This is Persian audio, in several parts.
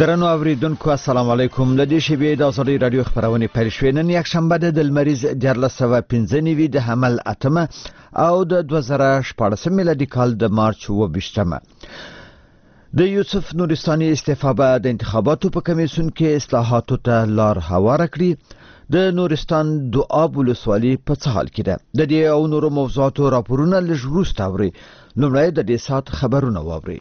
درنو اوریدونکو السلام علیکم. د دې شیبې د ازادي رادیو خبرونه پیل شوې. نن یک شنبه د لمریز 1415 د حمل اتمه او د 2014 میلادي کال د مارچ 28مه. د یوسف نورستاني استعفا به د انتخاباتو په کمیسیون کې اصلاحاتو ته لار هواره کړي. د نورستان دواب ولسوالي په څه حال کې ده؟ د دې او نورو موضوعاتو راپورونه لږ وروسته اوري. لومړی د دې سات خبرونه واوري.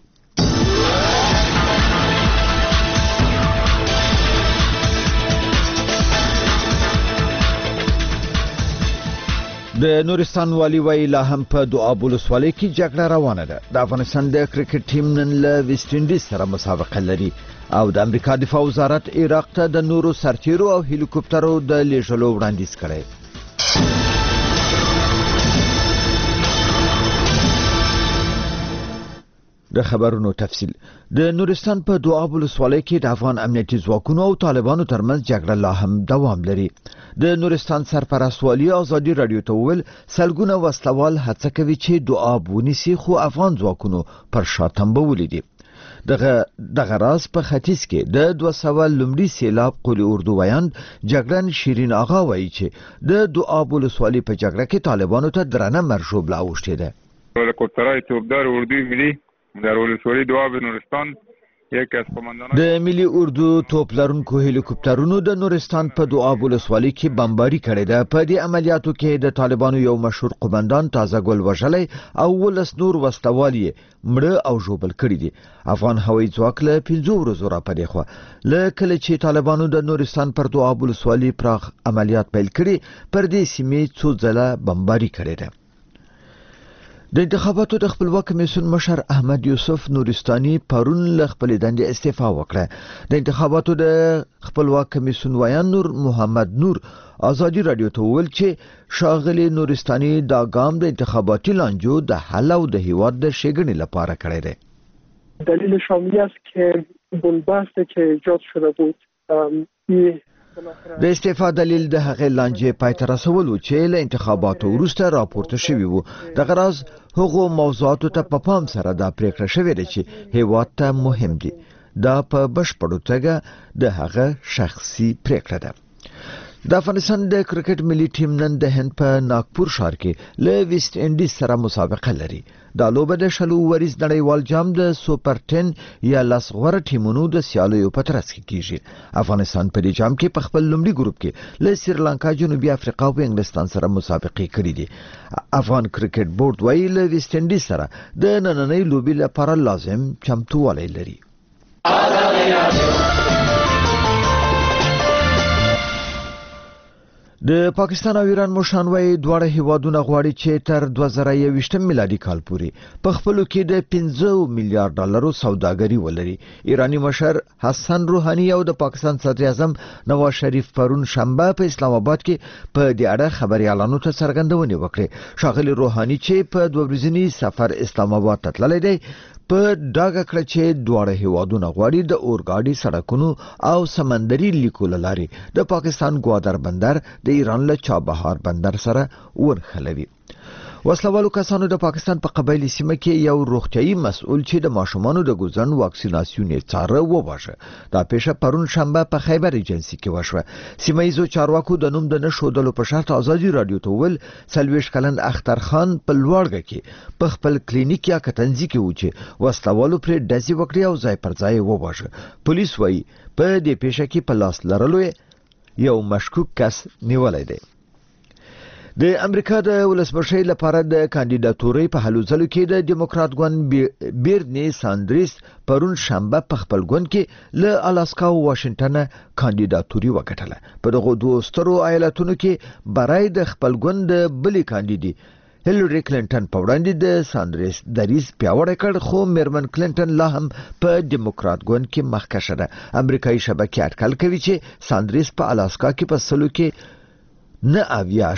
د نورستان والی وی لا هم په دواب ولسوالۍ کې جګړه روانه ده. د افغانستان د کرکټ ټیم نن له ویسټ انډیز سره مسابقه لري او د امریکا دفاع وزارت عراق ته د نورو سرتیرو او هلیکوپټرو د لیږلو وړاندیز کړی. د خبرونو تفصیل. د نورستان په دواب ولسوالۍ کې د افغان امنیتي ځواکونو او طالبانو ترمنځ جګړه لا هم دوام لري. د نورستان سرپرست والی ازادي رادیو ته ویل سلګونه وسلوال هڅه کوي چې دواب ونیسي، خو افغان ځواکونو پر شا تنبولې دي. دغه راز په ختیځ کې د 200 لومړي سیلاب قولي اردو ویاند جګړن شیرین آغا وایي چې د دواب ولسوالۍ په جګړه کې طالبانو ته درنه مرشوب لا اوښتې ده. هلیکوپټرای توپدار اردوی ملي در ولسوالۍ دواب نورستان یک از قماندانان د ملي اردو توپ لرونکو هلیکوپټرونو د نورستان په دواب ولسوالۍ کې بمباري کړې ده. په دې عملیاتو کې د طالبانو یو مشهور قومندان تازه ګل وژلی او 19 نور وسلوال مړه او ژوبل کړي دي. افغان هوایي ځواک له 5 ورځو راپدې خو له کله چې طالبانو د نورستان پر دواب ولسوالۍ پراخ عملیات پیل کړي پر دې سیمې څو ځله بمباري کړې ده. د انتخاباتو د خپلواک کمیسیون مشر احمد یوسف نورستاني پرون له خپل دندې استعفا وکړه. د انتخاباتو د خپلواک کمیسیون ویان نور محمد نور ازادي رادیو ته ویل چې شاغلي نورستاني دا ګام د انتخاباتي لانجو د حل او د هیواد د ښېګڼې لپاره کړی دی. دلیل شاملی است که بنبستی که ایجاد شده بود د استعفا دلیل د هغې لانجې پای ته رسول و چې له انتخاباتو وروسته راپورته شوي وو. دغه راز هغو موضوعاتو ته په پام سره دا پریکړه شوې ده چې هیواد ته مهم دي. دا په بشپړه توګه د هغه شخصي پریکړه ده. د افغانستان د کرکټ ملي ټیم نن د هند په ناګپور ښار کې له ویسټ انډیز سره مسابقه لري. دا لوبه د شلو وریز نړیوال جام د سوپر 10 یا لاس غوره ټیمونو د سیالیو په ترڅ کې کیږي. افغانستان په دې جام کې په خپل لومړي ګروپ کې له سریلانکا، جنوبي افریقا او انګلستان سره مسابقه کړې دي. افغان کرکټ بورډ وايي له ویسټ انډیز سره د نننۍ لوبې لپاره لازم چمتووالی لري. د پاکستان او ایران مشران وايي دواړه هیوادونه غواړي چې تر 2021 میلادي کال پورې په خپلو کې د 15 میلیارډ ډالرو سوداګري ولري. ایرانی مشر حسن روحاني او د پاکستان صدر اعظم نواز شریف پرون شنبه په اسلام آباد کې په دې اړه خبريالانو ته څرګندونه وکړه. ښاغلي روحاني چې په 2 ورځني سفر اسلام آباد ته تللی دی په ډاګه کړه چې دواړه هیوادونه غواړي د اورګاډي سړکونو او سمندري لیکو له لارې د پاکستان ګوادر بندر د ایران له چابهار بندر سره ورخلوي. وسلوالو کسانو د پاکستان په قبایلی سیمه کې یو روغتيایي مسؤل چې د ماشومانو د ګوزن واکسیناسیون یې څاره وواژه. دا پیښه پرون شنبه په خیبر ایجنسی کې وشوه. سیمایي چارواکو د نوم د نشودلو په شرط ازادي رادیو ته ویل 40 کلن اختر خان په لوړګه کې په خپل کلینیک یا کتنځي کې و چې وسلوالو پر ډزې وکړي او ځای پر ځای وواژه. پولیس وايي په دې پیښه کې په لاس لرلو یو مشکوک کس نیولای دی. د امریکا د ولسمشر لپاره د کاندیداتورۍ په هلو ځلو کې د دیموکرات ګوند بیرنی ساندریس پرون شنبه په خپل ګوند کې له الاسکا او واشنگټن کاندیداتوري وګټله. په دغه دوه سترو ایالتونو کې برای د خپل ګوند بلې کاندیدي هیلری کلینټن په وړاندې د ساندریس دریز پیاوړی کړ، خو میرمن کلینټن لا هم په دیموکرات ګوند کې مخکښه ده. امریکایي شبکې اټکل کوي چې ساندریس په الاسکا کې په سلو کې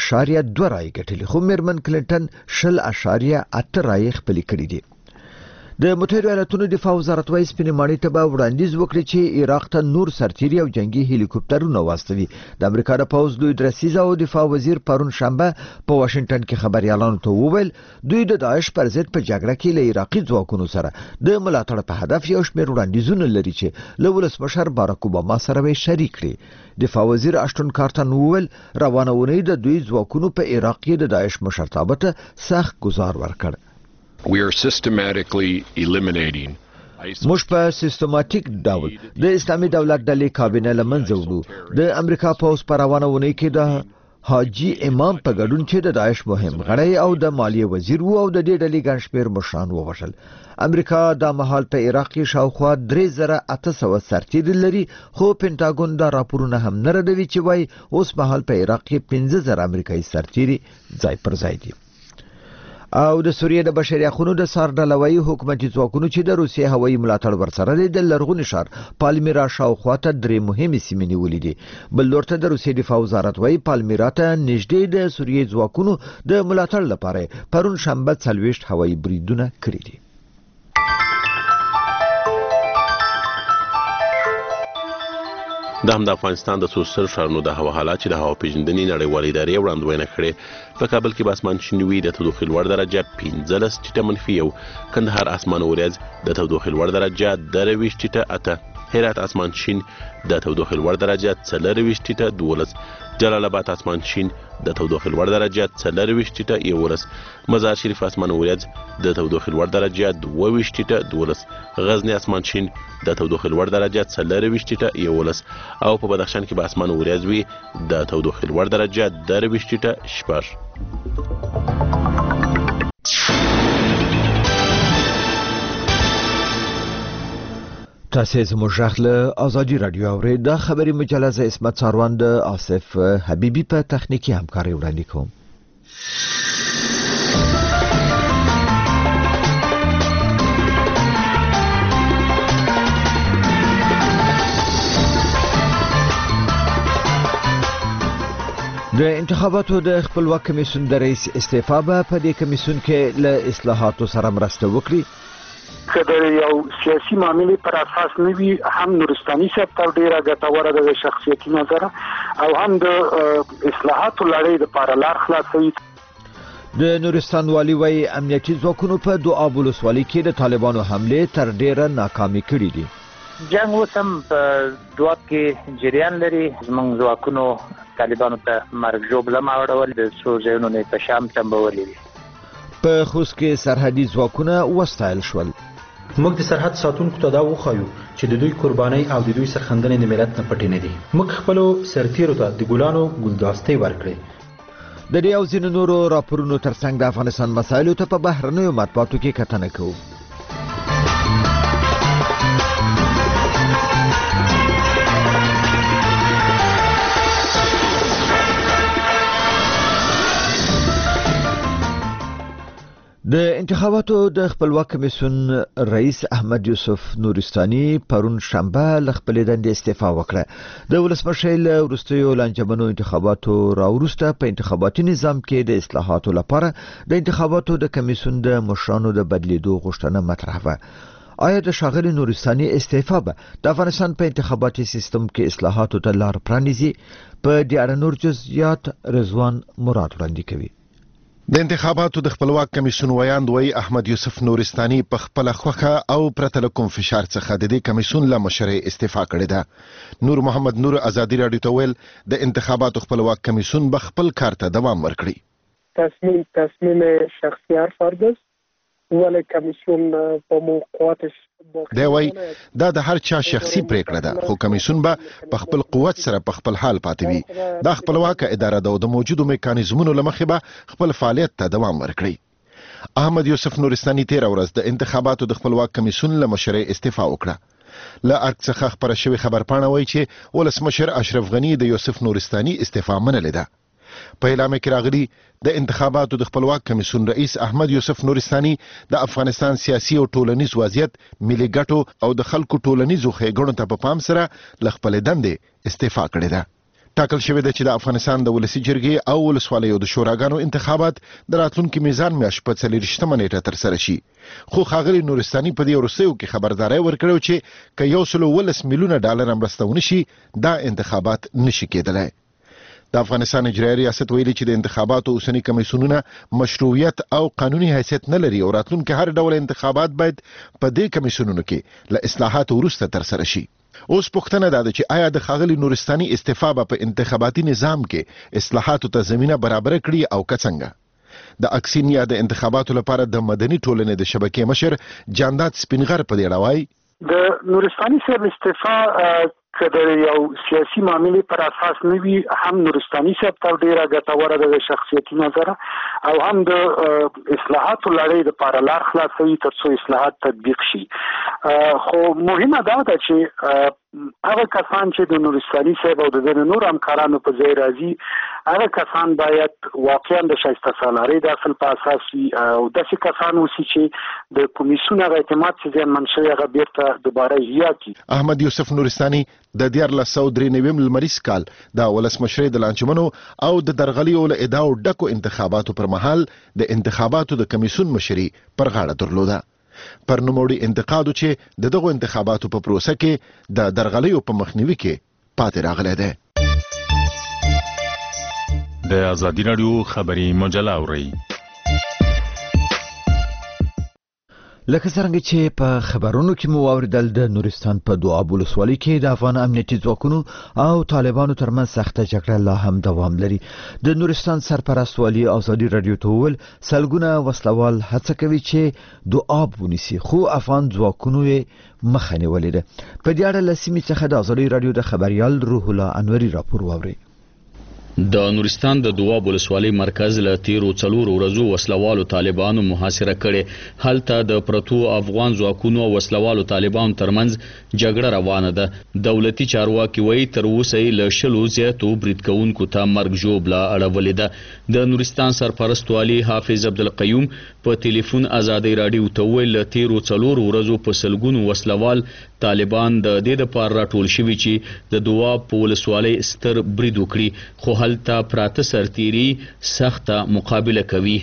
9.2 رای ګټلې، خو میرمن کلینټن 10.8 رای خپلې کړې دي. د متحده ایالاتونو دفاع وزارت وايي سپینې ماڼۍ ته به وړاندیز وکړي چې عراق ته نور سرتیري او جنگي هلیکوپټرونه واستوي. د امریکا د پوځ لوی درسیزه او دفاع وزیر پرون شنبه په واشنگټن کې خبريالانو ته وویل دوی د داعش پر ضد په جګړه کې له عراقي ځواکونو سره د ملاتړ په هدف یو شمېر وړاندیزونه لري چې له ولسمشر باراک اوباما سره به شریک کړي. دفاع وزیر اشټون کارټن وویل روانه اونۍ د دوی ځواکونو په عراق کې د داعش مشرتابه ته سخت گزار ورکړ. We are systematically eliminating موږ په سیستماتیک ډول د اسلامي دولت ډلې کابینه لمنځه وړو. د امریکا پوځ په روانه اونۍ کې د حاجی امام په ګډون چې د داعش مهم غړی او د مالیه وزیر وو او د دې ډلې ګڼ شمېر مشران ووژل. امریکا د مهال په عراق کې شاوخوا 3800 سرتیري لري خو پینټاګون دا راپورونه هم نه ردوي چې وایي اوس مهال په عراق کې 15000 امریکایي سرتیري ځای پر ځای دي. او د سوریې د بشري حقوقو د سرډلوي حکومتي ځواکونو چې د روسیې هوایي ملاتړ ورسره لري د لرغوني ښار پالمیرا شاوخوا ته درې مهمې سیمې نیولې دي. بل لور ته د روسیې دفاع وزارت وايي پالمیرا ته نږدې د سوریې ځواکونو د ملاتړ لپاره پرون شنبه 40 هوایي بریدونه کړي دي. د هم د افغانستان د څو ستر ښارونو د هوا حالات چې د هوا پیژندنې نړیوالې ادارې وړاندوینه کړې. په کابل کې به اسمان شین وي، د تودوخې لوړ درجه 15 ټیټه منفي یو، کندهار اسمان وریځ د تودوخې لوړ درجه 23 ټیټه 8، هرات اسمان شین د تودوخې لوړ درجه 24 ټیټه 12، جلال آباد اسمان شین د تودوخې لوړ درجه 24 ټیټه 11، مزار شریف اسمان وریځ د تودوخې لوړ درجه 22 ټیټه 12، غزنی اسمان شین د تودوخې لوړ درجه 24 ټیټه 11، او په بدخشان کې به اسمان وریځ وي د تودوخې لوړ درجه 23 ټیټه 6. تاسې زموږ غږ له ازادي رادیو اورئ. دا خبري مجله ز اسمت څاروان د آصف حبیبي په تخنیکی همکاري وړاندې کوم. د انتخاباتو د خپلواک کمیسیون د رئیس استعفا به په دې کمیسیون کې له اصلاحاتو سره مرسته وکړي. که د یو سیاسي معاملې پر اساس نه وي، هم نورستاني صاحب ته ډېره ګټوره ده د شخصیتي نظره، او هم د اصلاحاتو لړۍ دپاره لار خلاصوي. د نورستان والي وايي امنیتي ځواکونو په دوعاب ولسوالۍ کې د طالبانو حملې تر ډېره ناکامې کړي دي. جنگ اوس هم په دوعاب کې جریان لري. زموږ ځواکونو طالبانو ته مرګ ژوبله اړول، د څو ځایونو نه په شام تنبولې دي. په خوست کې سرحدي ځواکونه وستایل شول. موږ د سرحد ساتونکو ته دا وخایو چې د دوی قربانۍ او د دوی سرخندنې د ملت نه پټې نه دي. موږ خپلو سرتیرو ته د ګلانو ګلداستې ورکړې. د دې او ځینو نورو راپورونو ترڅنګ د افغانستان مسایلو ته په بهرنیو مطبوعاتو کې کتنه کوو. د انتخاباتو د خپلواک کمیسیون رئیس احمد یوسف نورستاني پرون شنبه له خپلې دندې استعفا وکړه. د ولسمشر له وروستیو لانجمنو انتخاباتو راوروسته په انتخاباتي نظام کې د اصلاحاتو لپاره د انتخاباتو د کمیسیون د مشرانو د بدلیدو غوښتنه مطرح وه. آیا د ښاغلي نورستاني استعفا به د افغانستان په انتخاباتي سیستم کې اصلاحاتو ته لار پرانیزي؟ په دې اړه نور جزئیات رضوان مراد وړاندې کوي. د انتخاباتو د خپلواک کمیسیون ویاند وی احمد یوسف نورستاني په خپل خوخه او پرته له کوم فشار څخه د دې کمیسیون له مشر استعفا کړې ده. نور محمد نور ازادي رادیو ته ویل د انتخاباتو خپلواک کمیسیون به خپل کار ته دوام ورکړي. تصمیم شخصي هر فرد است، ولی کمیسیون با موقعاتش دی وای دا د هر چا شخصي پریکړه ده، خو کمیسیون به په خپل قوت سره په خپل حال پاتې وي. دا خپلواک اداره ده او د موجودو میکانیزمونو له مخې به خپل فعالیت ته دوام ورکړي. احمد یوسف نورستاني تیر ورځ د انتخاباتو د خپلواک کمیسیون له مشر استعفا وکړه. له ارګ څخه خبره شوې خبرپاڼه وایي چې ولسمشر اشرف غني د یوسف نورستاني استعفا منلې ده. په اعلامیه کې راغلي د انتخاباتو د خپلواک کمیسیون رئیس احمد یوسف نورستاني د افغانستان سیاسي او ټولنیز وضعیت، ملي ګټو او د خلکو ټولنیزو ښېګڼو ته په پام سره له خپلې دندې استعفا کړې ده. ټاکل شوې ده چې د افغانستان د ولسی جرګې او ولسوالیو د شوراګانو انتخابات د راتلونکي میزان میاشت په 24مه نیټه ترسره شي. خو ښاغلي نورستاني په دې وروستیو کې خبرداري ورکړه چې که 110 میلیونه ډالر مرسته ونشي دا انتخابات نشي کېدلی. د افغانستان اجرایي ریاست ویلي چې د انتخاباتو اوسنی کمیسیونونه مشروعیت او قانوني حیثیت نه لري او راتلونکي هر ډول انتخابات باید په دې کمیسیونونو کې له اصلاحاتو وروسته ترسره شي. اوس پوښتنه ده چې آیا د ښاغلي نورستاني استعفا په انتخاباتي نظام کې اصلاحاتو ته زمينه برابر کړي او که څنګه؟ د اکسین یا د انتخاباتو لپاره د مدني ټولنې د شبکې مشر جانداد سپینغر په دې اړه وایي د نورستاني صاحب استعفا که د یو سیاسي معاملې پر اساس نه وي هم نورستاني صاحب ته ډیره ګټوره ده د شخصیتي نظر او هم د اصلاحاتو لړۍ لپاره لار خلاصوي ترڅو اصلاحات تطبیق شي. خو مهمه دا ده چې هغه کسان چې د نورستاني صاحب او د نور همکارانو په ځای راځي هغه کسان باید واقعا د شایسته سالارۍ د اصل په اساس وي او داسې کسان اوسي چې د کمیسیون هغه اعتماد چې زیانمن شوی هغه بیرته دوباره احیا کړي. احمد یوسف نورستاني د 1993 لمریز کال د ولسمشرۍ د لانجمنو او د درغلیو له ادعاو ډکو انتخاباتو پر مهال د انتخاباتو د کمیسیون مشري پر غاړه درلوده. پر نوموړي انتقادو چې د دغو انتخاباتو په پروسه کې د درغلیو په مخنیوي کې پاتې راغلی دی. د ازادي راډیو خبري مجله اورئ. لکه څنګه چې په خبرونو کې مو واوریدل د نورستان په دواب ولسوالۍ کې د افغان امنیتي ځواکونو او طالبانو ترمنځ سخته جګړه لا هم دوام لري. د نورستان سرپرست والي ازادي راډیو ته وویل سلګونه وسلوال هڅه کوي چې دواب ونیسي خو افغان ځواکونو یې مخه نیولې ده. په دې اړه له سیمې څخه د ازادي راډیو د خبريال روح الله انوري راپور واوري. د نورستان د دواب ولسوالۍ مرکز له تیرو 4 ورځو وسلوالو طالبانو محاصره کړي. هلته د پرتو افغان ځواکونو او وسلوالو طالبانو ترمنځ جګړه روانه ده. دولتي چارواکي وایي تر اوسه له 100 زیاتو برید کوونکو ته مرګ ژوبله اړولې ده. د نورستان سرپرست والي حافظ عبدالقیوم په ټلیفون ازادي راډیو ته ویل له تیرو 4 ورځو په سلګونو وسلوال طالبان د دې لپاره راټول شوي چې د دواب په ولسوالۍ ستر برید وکړي خو هلته پراته سرتیري سخته مقابله کوي.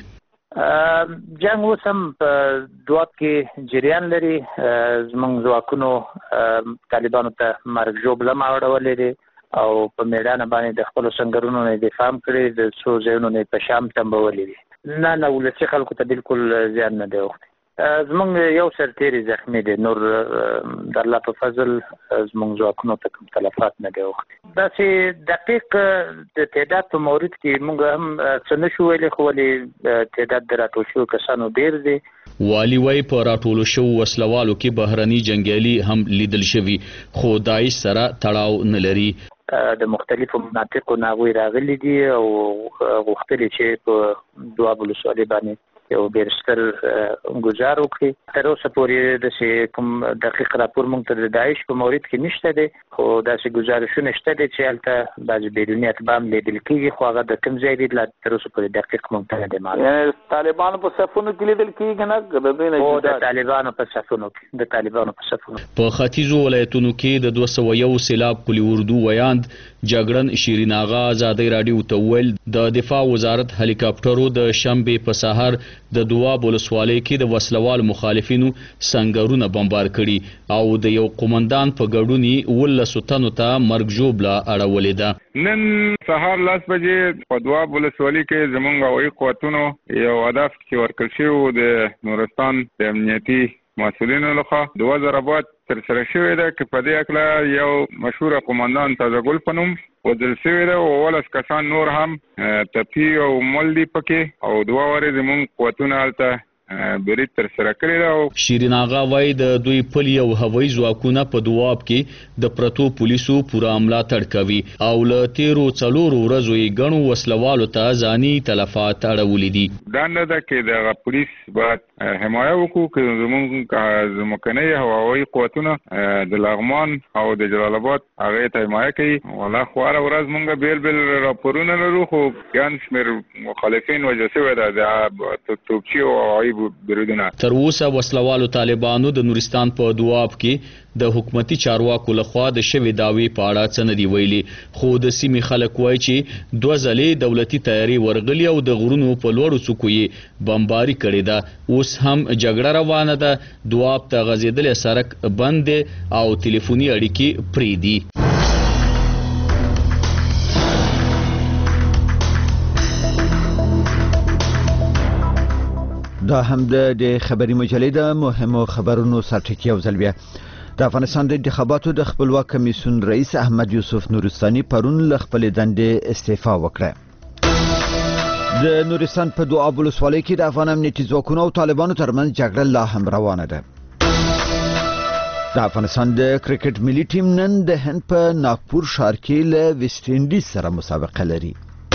جنگ اوس هم په دواب کې جریان لري. زموږ ځواکونو طالبانو ته مرګ ژوبله اړولې دي او په میدان باندې د خپلو سنګرونو نه دفاع کړي د څو ځایونو نه په شام تمبولې دي. نه ولسي خلکو ته بالکل زیان نه دی اوښتی. زمونږ یو سرتیری زخمی دی نور در الله په فضل زمونږ ځواکونو ته کوم تلفات نه دی اوښتي. داسې دقیق د تعداد په مورد کې موږ هم څه نشو ویلی خو ولې تعداد د راټول شوو کسانو ډیر دی. والي وایي په راټولو شوو وسلوالو کې بهرني جنګیالي هم لیدل شوي خو داعش سره تړاو نه لري. د مختلفو مناطقو نه هغوی راغلي دي او غوښتلي چې په دواب ولسوالۍ باندې یو ډېر ستر ګزار وکړي. تر اوسه پورې داسې کوم دقیق راپور موږ ته د داعش په مورد کې نشته دی خو داسې ګزارشونه شته دي چې هلته بعضې بیروني اتباع هم لیدل کېږي خو هغه د کوم ځای دي لا تر اوسه پورې دقیق موږ ته نه دی معلوم. یعنې طالبانو په صفونو کې لیدل کېږي نه او د طالبانو په صفونو کې په ختیځو ولایتونو کې د 201 سیلاب کلي اردو ویاند جګړن شیرین آغا ازادي راډیو ته ویل د دفاع وزارت هلیکاپټرو د شنبې په سهار د دواب ولسوالۍ کې د وسلوال مخالفینو سنگرونه بمبار کړي او د یو قومندان په ګډون 19 تنو ته مرګ ژوبله اړولې ده. نن سهار 10 بجې په دواب ولسوالۍ کې زموږ هوایي قوتونو یو هدف چې ورکړل شوی د نورستان د امنیتي مسؤلینو لخوا 2000 ضربات ترسره شوې ده چې په دې اکله یو مشهور قومندان تازه ګل په نوم وژل شوی ده او 18 کسان نور هم تپي او مل دي پکې او 2 وارې زموږ قوتونه هلته برید ترسره کړی ده. شیرین آغا وایي د دوی پلي او هوایي ځواکونه په دواب کې د پرتو پولیسو پوره ملاتړ کوي او له تیرو 4 ورځو یې ګڼو وسلوالو ته ځاني تلفات اړولي دي. دا نه ده چې دغه پولیس باید حمایه وکړو که زموږ ځمکنۍ هوایي قوتونه د لغمان او د جلال آباد هغې ته حمایه کوي. والله خو هره ورځ موږ بیل بیل راپورونه لرو خو ګڼ شمېر مخالفین وژل شوي ده د توپچي او هوایي بریدونه. تر اوسه وسلوالو طالبانو د نورستان په دواب کې د حکومتي چارواکو لخوا د شوې داوی په اړه څه نه دی ویلي، خو د سیمې خلک وایي چې 2 ځلې دولتي تیاری ورغلي او د غرونو په لوړو څوکو یې بمباري کړې ده. اوس هم جګړه روانه ده، دواب ته غځېدلی سړک بند دی او ټلیفوني اړیکې پرې دي. دا هم د خبري مجلې د مهمو خبرونو سرټکی او ځل بیا. د افغانستان د انتخاباتو د خپلواک کمیسیون رئیس احمد یوسف نورستاني پرون له خپلې دندې استعفا وکړه. د نورستان په دواب ولسوالۍ کې د افغان امنیتي ځواکونو او طالبانو ترمنځ جګړه لا هم روانه ده. د افغانستان د کرکټ ملي ټیم نن د هند په ناگپور ښار کې له ویسټ انډیز سره مسابقه لري.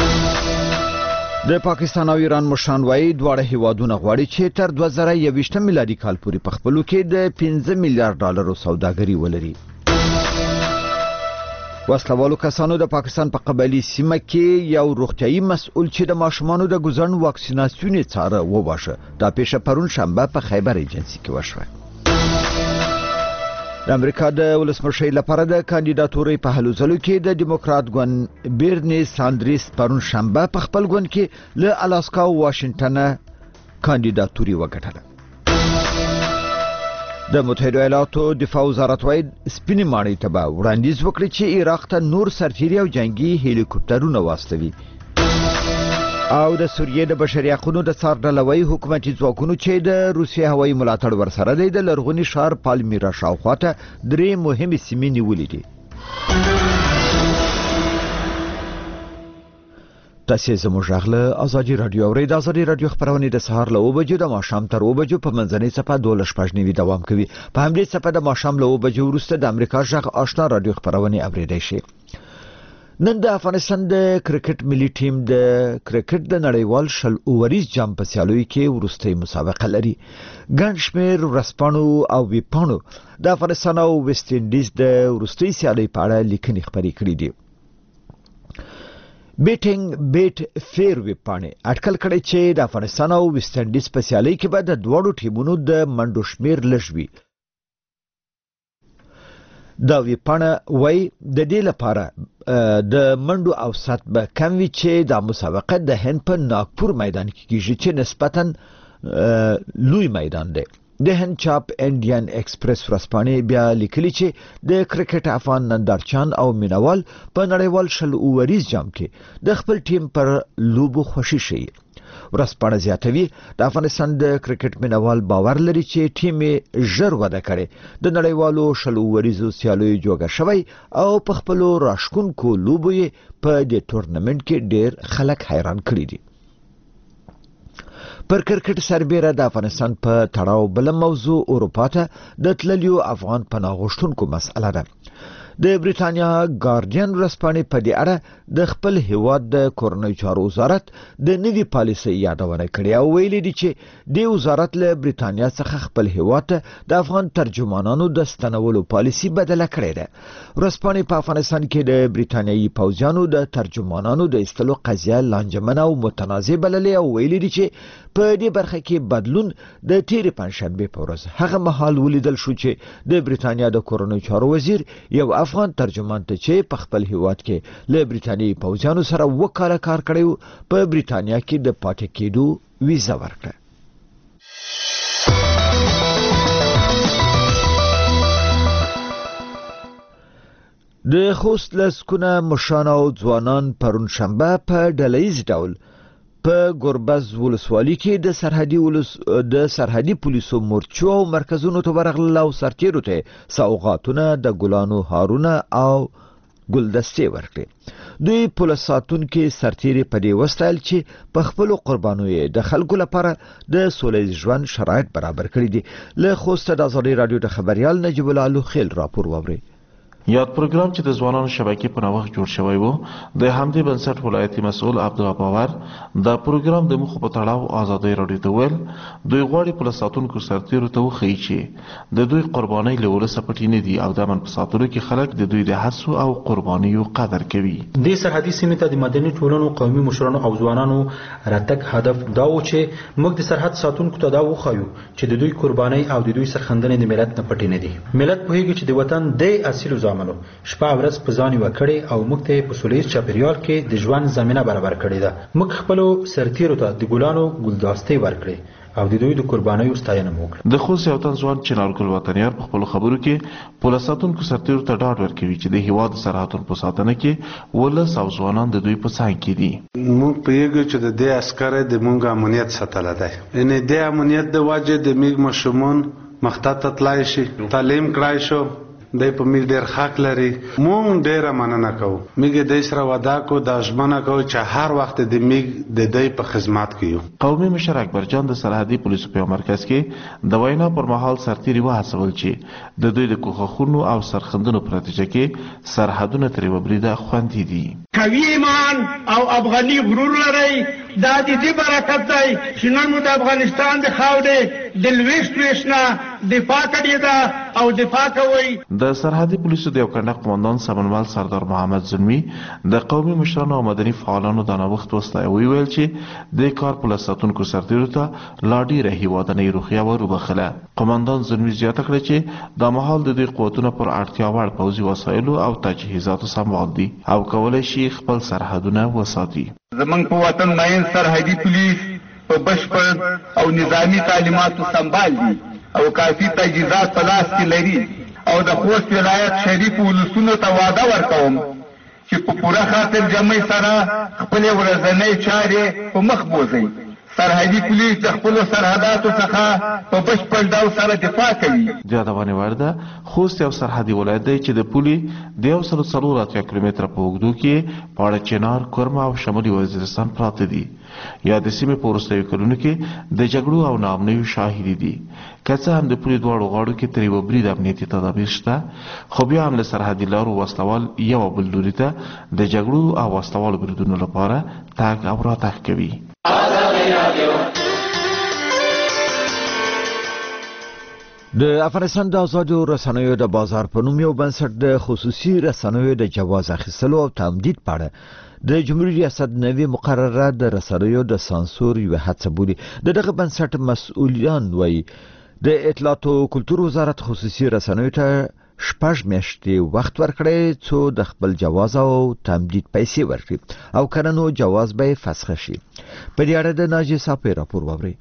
د پاکستان او ایران مشران وايي دواړه هیوادونه غواړي چې تر 2021 میلادي کال پورې په خپلو کې د 15 میلیارډ ډالرو سوداګري ولري. وسلوالو کسانو د پاکستان په قبایلی سیمه کې یو روغتيایي مسؤل چې د ماشومانو د ګزن واکسیناسیون څاره وواشه. دا پیښه پرون شنبه په خیبر ایجنسی کې وشوه. د امریکا د ولسمشر لپاره د کاندیداتورۍ په هلو ځلو کې د دیموکرات ګوند بیرنی ساندریس پرون شنبه په خپل ګوند کې له الاسکا او واشنگټن کاندیداتوري وګټله. د متحده ایالاتو دفاع وزارت وايي سپینې ماڼۍ ته به وړاندیز وکړي چې عراق ته نور سرتیري او جنگي هلیکوپټرونه واستوي. او د سوریې د بشري حقوقو د څار ډلوي حکومتي ځواکونو چې د روسیې هوایي ملاتړ ورسره دی د لرغوني ښار پالمیرا شاوخواته 3 مهمې سیمې نیولې دي. تاسو زموږ غله ازادي رادیو اورید. ازادي رادیو خبرونه د سهار له 9 بجو د ماښام تر 9 بجو په منځنۍ صفه 12:15 دوام کوي. په همدې صفه د ماښام له 9 بجو وروسته د امریکا ژغ آشنا رادیو خبرونه اوریدای شي. نن د افغانستان د کرکټ ملي ټیم د کرکټ د نړیوال شل اووریز جام په سیالیو کې وروستۍ مسابقه لري. ګڼ شمېر ورځپاڼو او ویبپاڼو د افغانستان او ویسټ انډیز د وروستۍ سیالۍ په اړه لیکنې خپرې کړې دي. بیټینګ بیټ فیر ویبپاڼې اټکل کړی چې د افغانستان او ویسټ انډیز په سیالۍ کې به د دوړو ټیمونو د منډو شمېر لږ وي. دا ویبپاڼه وایي د دې لپاره د منډو اوسط به کم وي چې د مسابقه د هند په ناگپور میدان کې کیږي چې نسبتاً لوی میدان دی. د هند چاپ انډین ایکسپریس ورځپاڼې بیا لیکلي چې د کرکټ افغان نندارچیان او مینوال په نړیوال شل اووریز جام کې د خپل ټیم پر لوبو خوشي شي. ورځپاڼه زیاتوي د افغانستان د کرکټ مینوال باور لري چې ټیم یې ژر وده کړي. د نړیوالو شل اووریزو سیالیو جوړه شوی او په خپلو راشکونکو لوبو یې په دې ټورنمنت کې ډېر خلک حیران کړي دي. پر کرکټ سربېره د افغانستان په تړاو بل موضوع اروپا ته د تللیو افغان پناه غوښتونکو مسأله ده. د بریټانیا ګارډین ورځپاڼې په دې اړه د خپل هیواد د کورنۍ چارو وزارت د نوي پالیسۍ یادونه کړې او ویلي دي چې د وزارت له بریټانیا څخه خپل هیواد ته د افغان ترجمانانو د ستنولو پالیسي بدله کړې ده. ورځپاڼې په افغانستان کې د بریټانیایي پوځیانو د ترجمانانو د ایستلو قضیه لانجمنه او متنازع بللې او ویلي دي چې په دې برخه کې بدلون د تیرې پنځشنبې په ورځ هغه مهال ولیدل شو چې د بریټانیا د کورنۍ چارو وزیر یو افغان ترجمان ته چې په خپل هیواد کې له بریټانیایي پوځیانو سره وکاله کار کړی په بریټانیا کې د پاتې کېدو ویزه ورکړه. د خوست لسکونه مشان او ځوانان پرون شنبه په ډلهیز ډول په ګوربز ولسوالۍ کې د سرحدي پولیسو مورچو او مرکزونو ته ورغلل او سرتیرو ته سوغاتونه د ګلانو هارونه او ګلدستې ورکړې. دوی پولیس ساتونکي سرتیري په دې وستایل چې په خپلو قربانیو د خلکو لپاره د سولهییز ژوند شرایط برابر کړي دي. له خوسته د ازادي رادیو د خبريال نجیب الله خیل راپور واوري. یاد پروګرام چې د ځوانانو شبکې په نوښت جوړ شوی و د همدې بنسټ ولایتي مسؤل عبدالله باور دا پروګرام د مخ په تړاو ازادي راډیو ته ویل دوی غواړي په ساتونکو سرتیرو ته وښیي چې د دوی قربانۍ له ولسه پټې نه دي او د امن په ساتلو کې خلک د دوی د هڅو او قربانیو قدر کوي. د سرحدي سیمې ته د مدني ټولنو قومي مشرانو او ځوانانو راتګ هدف دا و چې موږ د سرحد ساتونکو ته دا وښیو چې د دوی قربانۍ او د دوی سرښندنې د ملت نه پټې نه دي. ملت پوهیږي چې د وطن د اصلو ځامنو شپه ورځ په ځان وکړي او موږ ته په سولهییز چاپیریال کې د ژوند زمینه برابر کړې ده. موږ خپل سرتیرو ته د ګلانو ګلداستې ورکړې او د دوی د قربانیو ستاینه وکړه. د خوست یو تن ځوان چنارګل وطنیار په خپل خبرو کې پولیس ساتونکو سرتیرو ته ډاډ ورکوي چې د هیواد سرحدونو په ساتنه کې ولس او ځوانان د دوی په څنګ کې دي. موږ پوهیږو چې د دې عسکر د موږ امنیت ساتل دی. ان د امنیت د وجه د موږ مشمون مختات تلای شي تعلیم کړای شو د په موږ ډېر حق لري. موږ ډېر مننه کوو. موږ د سره وعده کو د ژمنه کوو چې هر وخت د موږ د دې په خدمت کې یو. قومي مشر اکبر جان د سرحدي پولیسو په مرکز کې د وینا پر مهال سرتیري وهڅول چې د دوی د کوښښونو او سرښندنو په نتیجه کې سرحدونه ترې وبریده خوندي دي. قوي ایمان او افغاني غرور لري. دا د دې برکت دی چې نن مو د افغانستان د خاورې د لویشت ویشنه دفاع کړې ده او دفاع کوي. د سرحدي پولیسو د یو کنډک قومندان سمنوال سردار محمد زلمی د قومي مشرانو او مدني فعالانو د نوښت وستایه ویل چې د کار پولیس ساتونکو سرتیرو ته لا ډېره هیوادنۍ روحیه وروبخله. قومندان زلمی زیاته کړه چې دا مهال د دوی قوتونه پر اړتیا وړ پوځي وسایلو او تجهیزاتو سمبال دي او کولی شي خپل سرحدونه وساتي. زمونږ په وطن ماین سرحدي پولیس په بشپړ او نظامی تعلیماتو سمبال دي او کافي تجهیزات په لاس کې لري او د خوست ولایت شریف ولسونو ته وعده ورکوم چې په پوره خاطر جمعي سره خپل ورځنۍ چارې په مخ بوځي. سرحدي پولیس د خپل سرحداتو څخه په بشپړ ډول سره دفاع کوي. د یادونې وړ ده خوست یو سرحدي ولایت دی چې د پولي د 140 کیلومتره په اوږدو کې پاړه چنار کورما او شمالي وزیرستان پراته دي. یا د سیمې په وروستیو کلونو کې د جګړو او ناامنیو شاهدي دي. که څه هم د پولي دواړو غاړو کې ترې وبرید امنیتي تدابیر شته خو بیا هم له سرحدي لارو وسلوال یو بل لوري ته د جګړو او وسلوالو بریدونو لپاره تګ او راتګ کوي. د افغانستان د آزادو رسنیو د بازار په نوم یو بنسټ د خصوصي رسنیو د جواز اخیستلو او تمدید په اړه د جمهوریت ریاست نوي مقرره د رسنیو د سانسور یوه هڅه بولي. دغه بنسټ مسؤلیان وایي د اطلاعات او کلتور وزارت خصوصي رسنیو ته 6 میاشتې وخت ورکړی څو د خپل جواز او تمدید پیسې ورکړي او کنه نو جواز به فسخ شي. په دې اړه د ناجی صافی راپور واورئ.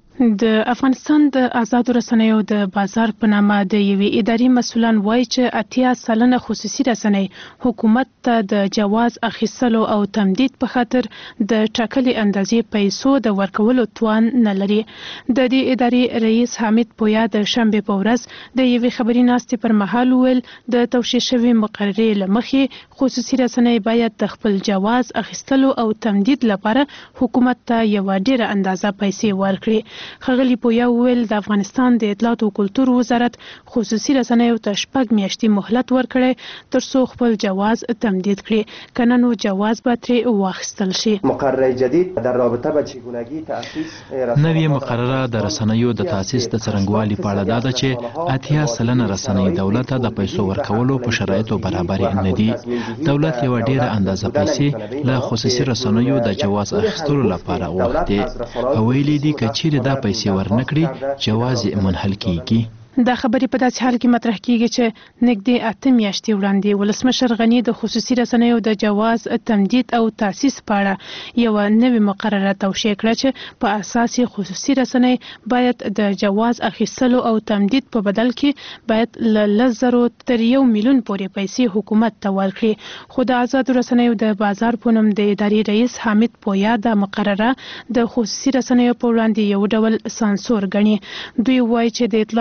د افغانستان د آزادو رسنیو د بازار په نامه د یوې ادارې مسؤلان وایي چې 80 سلنه خصوصي رسنۍ حکومت ته د جواز اخیستلو او تمدید په خاطر د ټاکلې اندازې پیسو د ورکولو توان نه لري. د دې ادارې رئیس حامد پویا د شنبه په ورځ د یوې خبري ناستې پر مهال ویل د توشیح شوی مقررې لمخې خصوصي رسنۍ باید د خپل جواز اخیستلو او تمدید لپاره حکومت ته یو ډیره اندازه پیسې ورکړي. ښاغلي پویا ویل د افغانستان د اطلاعات او کلتور وزارت خصوصي رسنیو ته 6 میاشتې مهلت ورکړی ترڅو خپل جواز تمدید کړي کنه نو جواز به ترې واخیستل شي. مقرره جدید در رابطه با چگونگی تأسیس نوې مقرره د رسنیو د تاسیس د څرنګوالي په اړه ده چې 80 سلنه رسنۍ دولت ته د پیسو ورکولو په شرایطو برابر نه دي. دولت یو ډیره اندازه پیسې له خصوصي رسنیو د جواز اخیستلو لپاره وغوښتي او ویلي دي چې چیرې دا پیسې ورنکړي جواز منحل کیږي. دا خبرې په داسې حال کې مطرح کیږي چې نږدې 8 میاشتې وړاندې ولسمشر غنی د خصوصي رسنیو د جواز تمدید او تاسیس په اړه یو نوې مقرره توشیح کړه چې په اساس خصوصي رسنۍ باید د جواز اخیستلو او تمدید په بدل کې باید له 100 تر 1 میلیون پورې پیسې حکومت ته ورکړي. خو د آزادو رسنیو د بازار په نوم د ادارې رئیس حامد پویا د مقرره د خصوصي رسنیو په وړاندې یو ډول سانسور ګڼي. دوی وایي چې د اطلاعات او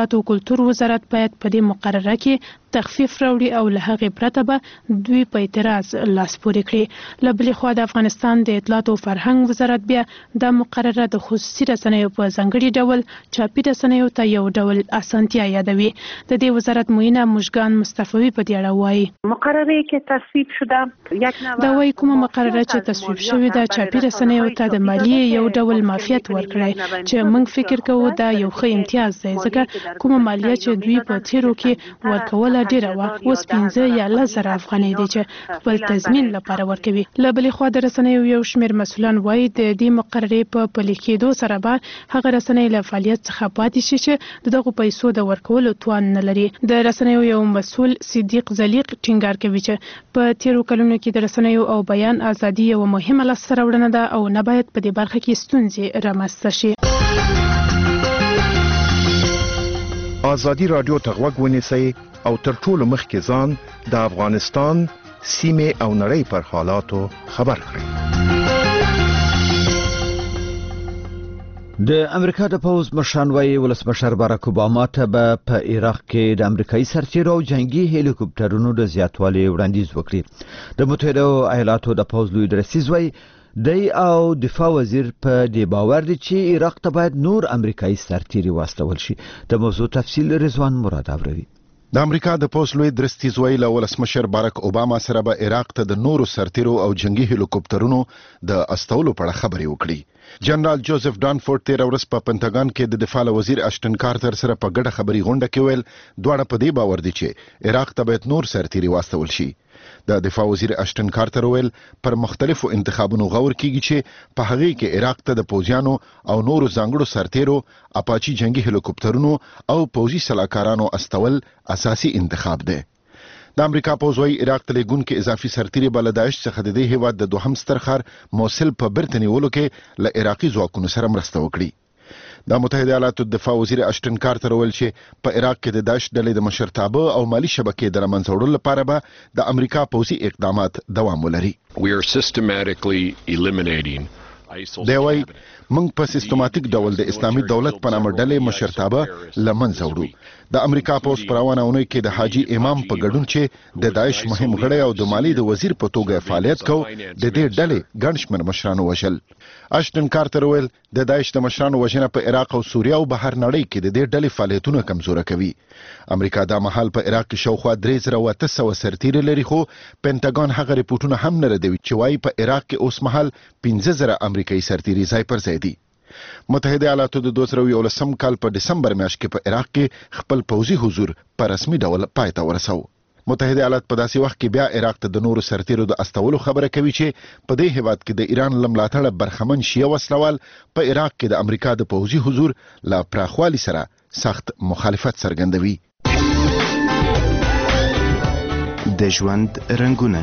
کلتور وزارت باید په دې مقرره کې تخفیف راوړي او له هغې پرته به دوی په اعتراض لاس پورې کړي. له بلې خوا د افغانستان د اطلاعات او فرهنګ وزارت بیا دا مقرره د خصوصي رسنیو په ځانګړي ډول چاپي رسنیو ته یو ډول اسانتیا یادوي. د دې وزارت معینه مژگان مصطفی په دې اړه وایي مقرره که تصویب شده دا وایي کومه مقرره چې تصویب شوې ده چاپي رسنیو ته د مالیې یو ډول معافیت ورکړی چې موږ فکر کوو دا یو ښه امتیاز دی ځکه کومه مالیه چې دوی په تیرو کې ورکوله ډیره وه اوس 15 یا 10,000 افغانۍ دی چې خپل تضمین لپاره ورکوي. له بلې خوا د رسنیو یو شمېر مسؤلان وایي د دې مقررې په پلي کېدو سره به هغه رسنۍ له فعالیت څخه پاتې شي چې د دغو پیسو د ورکولو توان نه لري. د رسنیو یو مسؤل صدیق زلیق ټینګار کوي چې په تیرو کلونو کې د رسنیو او بیان ازادي یوه مهمه لاسته راوړنه ده او نه باید په دې برخه کې ستونزې رامنځته شي. ازادي رادیو ته غوږ ونیسئ او تر ټولو مخکې ځان د افغانستان سیمې او نړۍ پر حالاتو خبر کړئ. د امریکا د پوز مشران وايي ولسمشر باراک اوباما ته به په عراق کې د امریکایي سرتیرو او جنگي هلیکوپټرونو د زیاتوالي وړاندیز وکړي. د متحده ایالاتو د پوز لوی درسیز وايي دی او دفاع وزیر په دې باور دي چې عراق ته باید نور امریکایي سرتیري واستول شي. د موضوع تفصیل رضوان مراد اوري. د امریکا د پوز لوی درستیز ویل ولسمشر باراک اوباما سره به عراق ته د نورو سرتیرو او جنگي هلیکوپټرونو د استولو په اړه خبرې وکړي. جنرال جوزف ډانفورد تیر ورځ په پنټاګان کې د دفاع وزیر اشټن کارتر سره په ګډه خبري غونډه کې ویل دواړه په دې باور دي چې عراق ته باید نور سرتیري واستول شي. د دفاع وزیر اشټن کارتر ویل پر مختلفو انتخابونو غور کیږي چې په هغه کې عراق ته د پوځیانو او نورو ځانګړو سرتیرو اپاچي جنگي هلیکوپټرونو او پوځي سلاکارانو استول اساسي انتخاب دی. د امریکا پوځ وايي عراق ته لګونکو اضافي سرتیري بل داعش څخه د دې هیواد د دوهم ستر ښار موصل په برتنی ولو کې له عراقي ځواکونو سره مرسته وکړي. د متحده ایالاتو دفاع وزیر اشټن کارتر ویل چې په عراق کې د داعش ډلې د مشرتابه او مالی شبکې د رامنځته وړلو لپاره به د امریکا پوځي اقدامات دوام ولري. We are systematically eliminating دی وای موږ په سیستماتیک ډول د اسلامي دولت په نامه ډلې مشرتابه لمنځه وړو. د امریکا پوز پروانه اونۍ کې د حاجی امام په ګډون چې د داعش مهم غړی او د مالی د وزیر په توګه فعالیت کو د دې ډلې ګڼ شمېر مشرانو وژل. اشټن کارتر ویل د داعش د مشرانو وژنه په عراق او سوریه او بهر نړۍ کې د دې ډلې فعالیتونه کمزوره کوي. امریکا دا مهال په عراق کې شاوخوا 3,800 سرتیري لري خو پنټاګان هغه ریپورتونه هم نه ردوي چې وايي په عراق کې اوس مهال 15,000 امریکایي سرتیري ځای پر ځای دي. متحده ایالاتو د 2019 کال په دسمبر میاشت کې په عراق کې خپل پوځي حضور په رسمي ډول پای ته ورساو. متحده ایالات په داسې وخت کې بیا عراق ته د نورو سرتیرو د استولو خبره کوي چې په دې هیواد کې د ایران لملاتړ برخمن شیعه وسلوال په عراق کې د امریکا د پوځي حضور لا پراخوالي سره سخت مخالفت څرګندوي. د ژوند رنگونه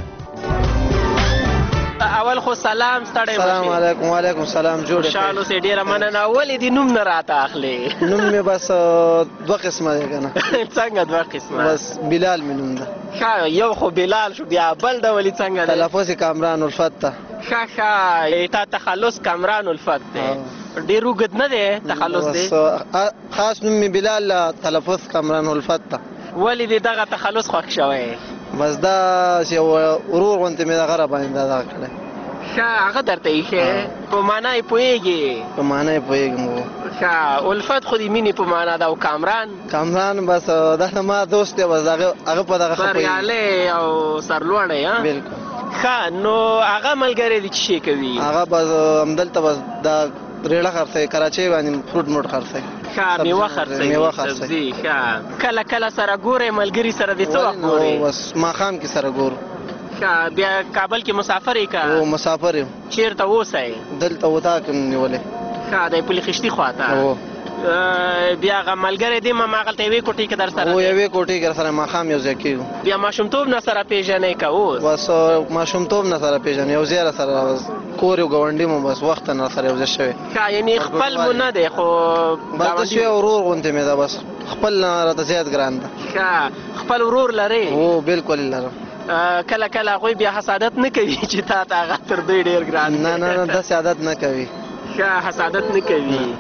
اول خو سلام ستړی سلام علیکم وعلیکم سلام جوړ شالو سي ډیره مننه ولې دې نوم نه راته اخلي نوم مې بس دوه قسمه دی کنه څنګه دوه قسمه بس بلال مې نوم ده ښه یو خو بلال شو بیا بل ډول څنګه دی تلفظ کامران الفت ته ښه تا تخلص کامران الفت دی ډیر وګد نه دی تخلص دی خاص نوم مې بلال تلفظ کامران الفت ته ولې دې دغه تخلص خوښ شوی بس دا چې ورور غونته مې دغه را باندې دا کړی ښه هغه درته ایښی په معنا یې پوهېږې په معنا یې پوهېږم ښه الفت خو د مینې په معنا ده او کامران بس دا ما دوست دی بس هغه په دغه بریالی او سرلوړی بالکل ښه نو هغه ملګری دې څه شی کوي هغه بس همدلته بس دا ریړه خرڅوي کراچۍ باندې فروټ موټ خرڅوي ښه میوه خرڅوي سبزي ښه کله کله سره ګورئ ملګري سره دې څه وخت ګورئ بس ماښام کې سره ګورو ښه بیا کابل کې مسافر یې که او مسافر یم چېرته اوسئ دلته وطاق یم نیولی ښه د پلي خشتي خواته بیا هغه ملګری دی هماغلته یوې کوټې کې در سره او یوې کوټې کې سره ماښام یو ځای کېږو بیا ماشومتوب نه سره پېژنئ که اوس بس ماشومتوب نه سره پېژنم یو ځای را سره کور یو ګاونډي مو بس وخته نه سره یو ځای شوی ښه یعنې خپل مو نه دی خو بس د شوی ورور غوندې مې ده بس خپل نه راته زیات ګران ده ښه خپل ورور لرې او بالکل لرم کله کله هغوی بیا حسادت نه کوي چې تا ته هغه تر دوی ډېر ګران نه داسې عادت نه کوي ښه حسادت نه کوي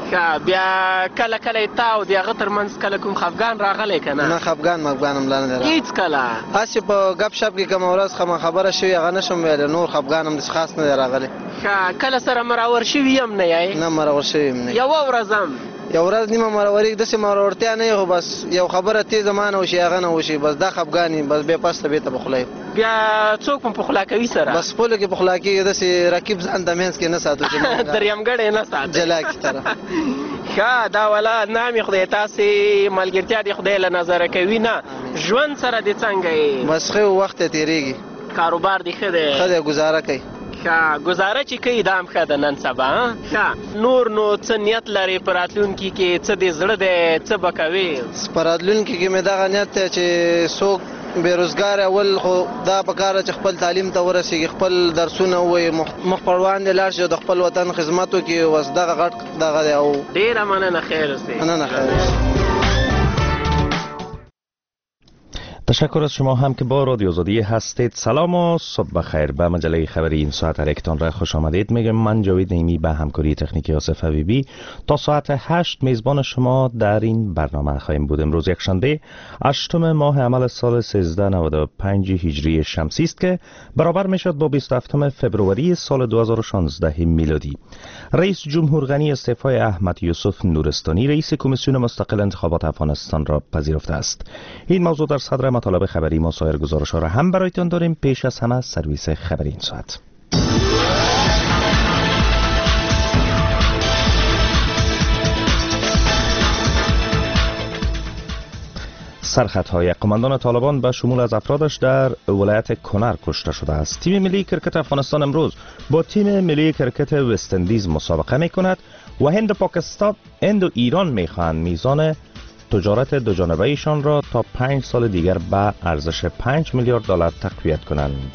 بیا کله کله تا او د هغه ترمنځ کله کوم خفګان راغلی که نه؟ نه خفګان هم لا نه هېڅ کله هسې په ګپ شپ کې کومه ورځ خبره شوې هغه نه شم ویلی، نور خفګان هم داسې خاص نه دی راغلی. کله سره مراور شوي هم نه یې؟ نه مراور شوي هم نه. یوه ورځ هم یو ورځ نیمه مروري داسې مرورتیا نه خو بس یو خبره تیزه مانه وشي هغه نه وشي، بس دا خفګان بس بیا پس ته بېرته پخلی. بیا څوک په پخلا کوي سره؟ بس پوله کې پخلا کېږي، داسې رقیب ځان د منځ کې نه ساتو چې درېیمګړی نه ساتو جلا کې طرف. ښه دا ولا نامې خدای تاسې ملګرتیا دې خدای له نظره کوي نه؟ ژوند سره دې څنګه یې؟ بس ښه وخت یې تېرېږي. کاروبار دې ښه دی؟ ښه دی، ګزاره کوي. ښه ګزاره چې کوي دا هم ښه ده نن سبا. ښه نور نو څه نیت لرې په راتلونکي کې؟ څه دې زړه دی؟ څه به کوې؟ په راتلونکي کې مې دغه نیت دی چې څوک بېروزګار اول خو دا پکار ده چې خپل تعلیم ته ورسېږي، خپل درسونه ووایي، مخ پر وړاندې لاړ شي او د خپل وطن خدمت وکړي. بس دغه غټ دغه دی. او ډېره مننه، خیر اوسئ. مننه، خیر اوسئ. تشکر از شما هم که با رادیو آزادی هستید. سلام و صبح بخیر. به مجله خبری این ساعت هرکتان را خوش آمدید. میگم من جاوید نعیمی به همکاری تکنیکی آصف حبیبی تا ساعت 8 میزبان شما در این برنامه خواهیم بود. امروز یکشنبه 8 ماه عمل سال 1395 هجری شمسی است که برابر میشد با 27 فبروری سال 2016 میلادی. رئیس جمهور غنی استعفای احمد یوسف نورستانی رئیس کمیسیون مستقل انتخابات افغانستان را پذیرفته است. این موضوع در صدر مطالب خبری ما سایر گزارش‌ها را هم برایتان داریم. پیش از همه سرویس خبری این ساعت. سرخطهای قماندان طالبان به شمول از افرادش در ولایت کنر کشته شده است. تیم ملی کرکت افغانستان امروز با تیم ملی کرکت وست اندیز مسابقه می‌کند و هند و ایران می‌خواهند میزان تجارت دو جانبه ایشان را تا 5 سال دیگر به ارزش 5 میلیارد دلار تقویت کنند.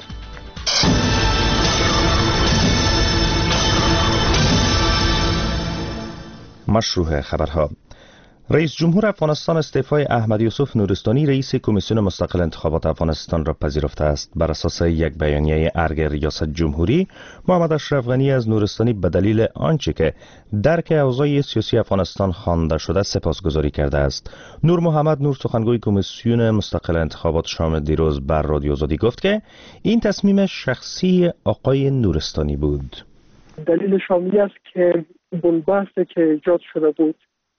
مشروع خبرها. رئیس جمهور افغانستان استعفای احمد یوسف نورستانی رئیس کمیسیون مستقل انتخابات افغانستان را پذیرفته است. بر اساس یک بیانیه ارگ ریاست جمهوری، محمد اشرف غنی از نورستانی به دلیل آنچه که درک اوضاع سیاسی افغانستان خوانده شده سپاسگزاری کرده است. نور محمد نور سخنگوی کمیسیون مستقل انتخابات شام دیروز بر رادیو آزادی گفت که این تصمیم شخصی آقای نورستانی بود. دلیل شامی است که بنبستی که ایجاد شده بود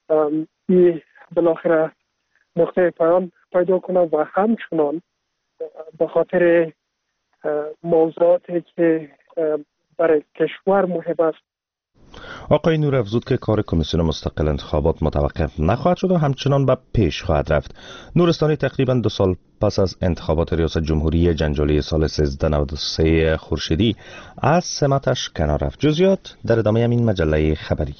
بالاخره نقطه پایان پیدا کنه و همچنان به خاطر موضوعاتی که برای کشور مهم است. آقای نور افزود که کار کمیسیون مستقل انتخابات متوقف نخواهد شد و همچنان به پیش خواهد رفت. نورستانی تقریباً 2 سال پس از انتخابات ریاست جمهوری جنجالی سال 1393 خورشیدی از سمتش کنار رفت. جزئیات در ادامه این مجله خبری.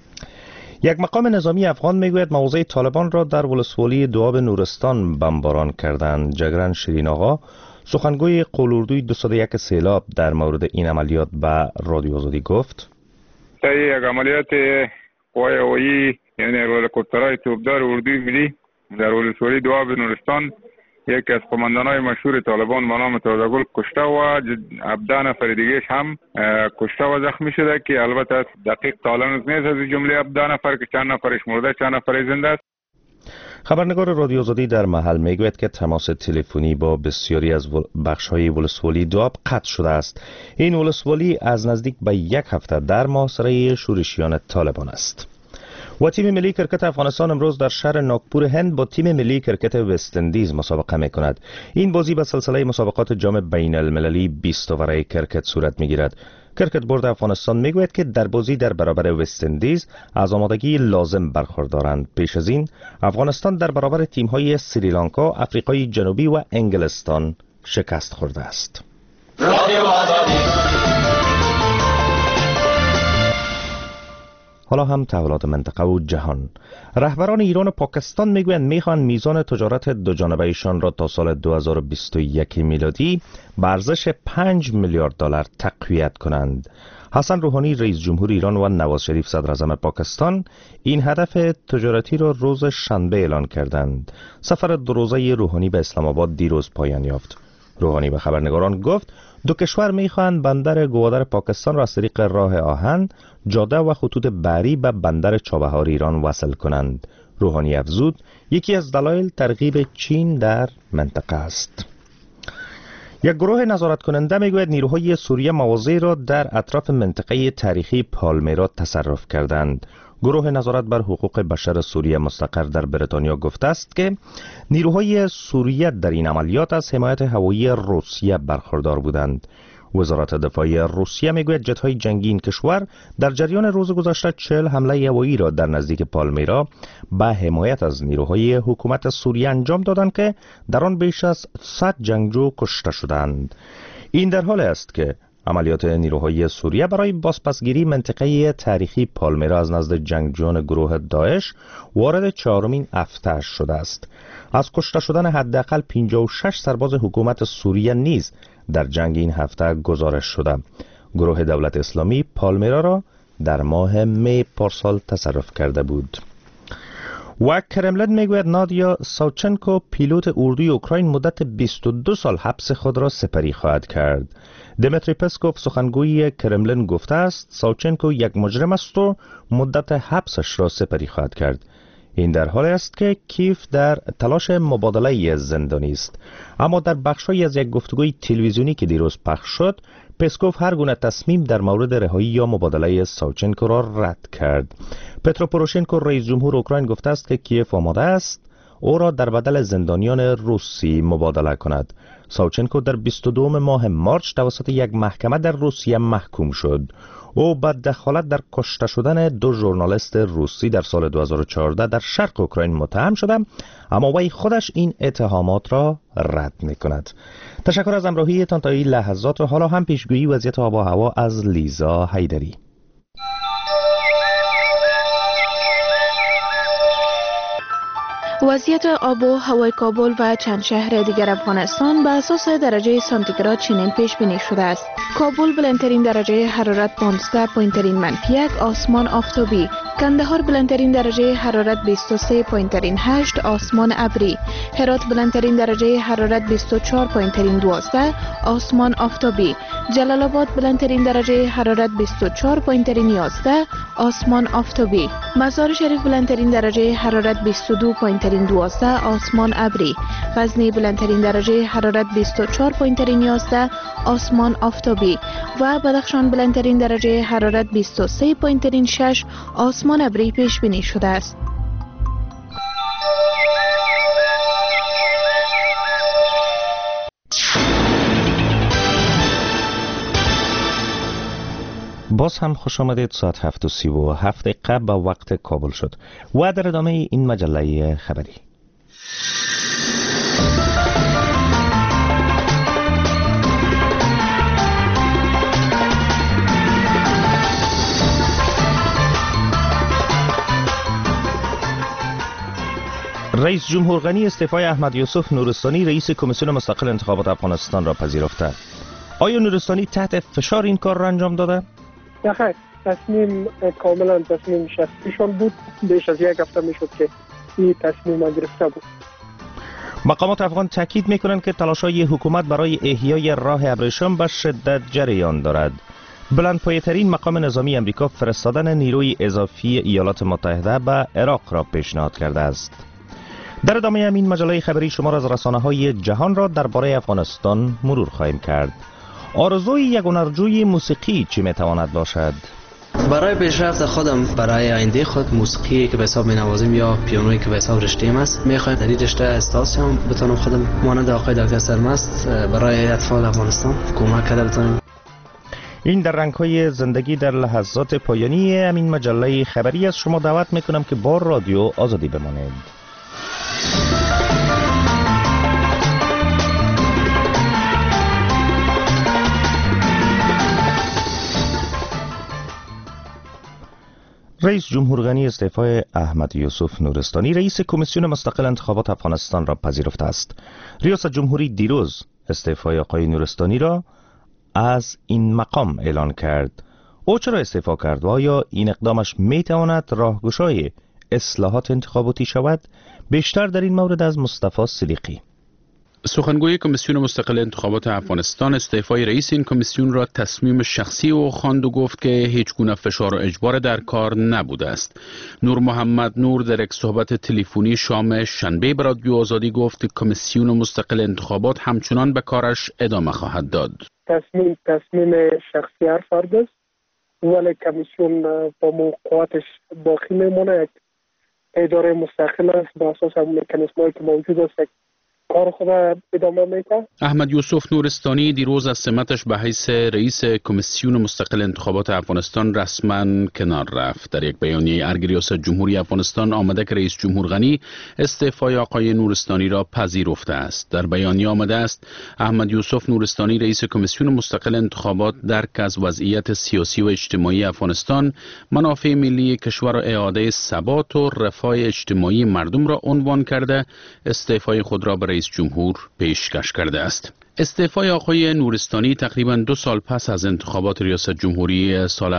یک مقام نظامی افغان میگوید مواضع طالبان را در ولسوالی دواب نورستان بمباران کردند. جگرن شیرین آقا سخنگوی قولاردوی 201 سیلاب در مورد این عملیات به رادیو آزادی گفت: یک عملیات قوای هوایی یعنی هلیکوپترهای توپدار اردوی ملی در ولسوالی دواب نورستان یکی از قماندانای مشهور طالبان به نام تازه‌گل کشته و 17 نفر دیگه‌اش هم کشته و زخمی شده که البته دقیق تعلق نیست از جمله 17 نفر که چند نفرش مرده چند نفرش زنده است. خبرنگار رادیو آزادی در محل میگوید که تماس تلفنی با بسیاری از بخش‌های ولسوالی دواب قطع شده است. این ولسوالی از نزدیک به 1 هفته در محاصره شورشیان طالبان است. و تیم ملی کرکت افغانستان امروز در شهر ناگپور هند با تیم ملی کرکت وست اندیز مسابقه می‌کند. این بازی به سلسله مسابقات جام بین المللی 20 اوره کرکت صورت می‌گیرد. کرکت بورد افغانستان میگوید که در بازی در برابر وست اندیز از آمادگی لازم برخوردارند. پیش از این افغانستان در برابر تیم‌های سریلانکا، آفریقای جنوبی و انگلستان شکست خورده است. حالا هم تحولات منطقه و جهان. رهبران ایران و پاکستان میگویند میخوان میزان تجارت دو جانبه ایشان را تا سال 2021 میلادی به ارزش 5 میلیارد دلار تقویت کنند. حسن روحانی رئیس جمهور ایران و نواز شریف صدر اعظم پاکستان این هدف تجارتی را روز شنبه اعلان کردند. سفر 2 روزه روحانی به اسلام آباد دیروز پایان یافت. روحانی به خبرنگاران گفت دو کشور می‌خواهند بندر گوادر پاکستان را از طریق راه آهن، جاده و خطوط بحری به بندر چابهار ایران وصل کنند. روحانی افزود یکی از دلایل ترغیب چین در منطقه است. یک گروه نظارت کننده میگوید نیروهای سوریه مواضعی را در اطراف منطقه تاریخی پالمیرا تصرف کردند. گروه نظارت بر حقوق بشر سوریه مستقر در بریتانیا گفته است که نیروهای سوریه در این عملیات از حمایت هوایی روسیه برخوردار بودند. وزارت دفاع روسیه میگوید جت‌های جنگی این کشور در جریان روز گذشته 40 حمله هوایی را در نزدیک پالمیرا به حمایت از نیروهای حکومت سوریه انجام دادند که در آن بیش از 100 جنگجو کشته شدند. این در حالی است که عملیات نیروهای سوریه برای بازپسگیری منطقه تاریخی پالمیرا از نزد جنگجویان گروه داعش وارد 4مین هفته شده است. از کشته شدن حداقل 56 سرباز حکومت سوریه نیز در جنگ این هفته گزارش شده. گروه دولت اسلامی پالمیرا را در ماه می پارسال تصرف کرده بود. و کرملین میگوید نادیا ساوچنکو پیلوت اردوی اوکراین مدت 22 سال حبس خود را سپری خواهد کرد. دمیتری پسکوف سخنگوی کرملین گفته است ساوچنکو یک مجرم است و مدت حبسش را سپری خواهد کرد. این در حالی است که کیف در تلاش مبادله زندانی است. اما در بخشی از یک گفتگوی تلویزیونی که دیروز پخش شد، پسکوف هر گونه تصمیم در مورد رهایی یا مبادله ساوچنکو را رد کرد. پترو پوروشنکو رئیس جمهور اوکراین گفته است که کیف آماده است او را در بدل زندانیان روسی مبادله کند. ساوچنکو در 22 ماه مارچ توسط یک محکمه در روسیه محکوم شد. او با دخالت در کشته شدن 2 ژورنالیست روسی در سال 2014 در شرق اوکراین متهم شده، اما وی خودش این اتهامات را رد می‌کند. تشکر از همراهیتان تا این لحظات و حالا هم پیشگویی وضعیت آب و هوا از لیزا حیدری. وضعیت آب و هوای کابل و چند شهر دیگر افغانستان به اساس درجه سانتیگراد چنین پیش بینی شده است. کابل بلندترین درجه حرارت 15 پایینترین -1 آسمان آفتابی. کندهار بلندترین درجه حرارت 23 پایینترین 8 آسمان ابری. هرات بلندترین درجه حرارت 24 پایینترین 12 آسمان آفتابی. جلال آباد بلندترین درجه حرارت 24 پایینترین 11 آسمان آفتابی. مزار شریف بلندترین درجه حرارت 22 پایینترین 12 آسمان ابری. غزنی بلندترین درجه حرارت 24 پایینترین 11 آسمان آفتابی و بدخشان بلندترین درجه حرارت 23 پایینترین 6 آسمان ابری پیش بینی شده است. باز هم خوش آمدید. ساعت 7:37 به وقت کابل شد و در ادامه این مجله خبری. رئیس جمهور غنی استعفای احمد یوسف نورستانی رئیس کمیسیون مستقل انتخابات افغانستان را پذیرفته. آیا نورستانی تحت فشار این کار را انجام داده؟ نه، تصمیم کاملا تصمیم شخصیشان بود. بیش از یک هفته میشد که این تصمیم گرفته بود. مقامات افغان تاکید میکنند که تلاش‌های حکومت برای احیای راه ابریشم به شدت جریان دارد. بلندپایه‌ترین مقام نظامی امریکا فرستادن نیروی اضافی ایالات متحده به عراق را پیشنهاد کرده است. در ادامه همین مجله خبری شما را از رسانه‌های جهان را درباره افغانستان مرور خواهیم کرد. آرزوی یک هنرجوی موسیقی چی میتواند باشد؟ برای پیشرفت خودم، برای آینده خود، موسیقی که به حساب می‌نوازم یا پیانویی که به حساب رشته‌ام است، می‌خواهم در این رشته استاد شم، بتونم خودم مانند آقای دکتر سرمست برای اطفال افغانستان کمک کرده بتونم. این در رنگ‌های زندگی در لحظات پایانی همین مجله خبری از شما دعوت می‌کنم که با رادیو آزادی بمانید. رئیس جمهور غنی استعفای احمد یوسف نورستانی رئیس کمیسیون مستقل انتخابات افغانستان را پذیرفته است. ریاست جمهوری دیروز استعفای آقای نورستانی را از این مقام اعلان کرد. او چرا استعفا کرد و آیا این اقدامش میتواند راهگشای اصلاحات انتخاباتی شود؟ بیشتر در این مورد از مصطفی صدیقی. سخنگوی کمیسیون مستقل انتخابات افغانستان استعفای رئیس این کمیسیون را تصمیم شخصی او خواند و گفت که هیچ گونه فشار و اجبار در کار نبوده است. نور محمد نور در یک صحبت تلفنی شام شنبه به رادیو آزادی گفت که کمیسیون مستقل انتخابات همچنان به کارش ادامه خواهد داد. تصمیم شخصی هر فرد است، ولی کمیسیون با موقعاتش باقی میمونه. یک اداره مستقل است، با اساس مکانیزم‌هایی که موجود است کار خود ادامه میده. احمد یوسف نورستانی دیروز از سمتش به حیث رئیس کمیسیون مستقل انتخابات افغانستان رسما کنار رفت. در یک بیانیه ارگ ریاست جمهوری افغانستان آمده که رئیس جمهور غنی استعفای آقای نورستانی را پذیرفته است. در بیانیه آمده است احمد یوسف نورستانی رئیس کمیسیون مستقل انتخابات درک از وضعیت سیاسی و اجتماعی افغانستان، منافع ملی کشور و اعاده ثبات و رفاه اجتماعی مردم را عنوان کرده استعفای خود را به رئیس جمهور پیشکش کرده است. استعفای آقای نورستانی تقریباً 2 سال پس از انتخابات ریاست جمهوری سال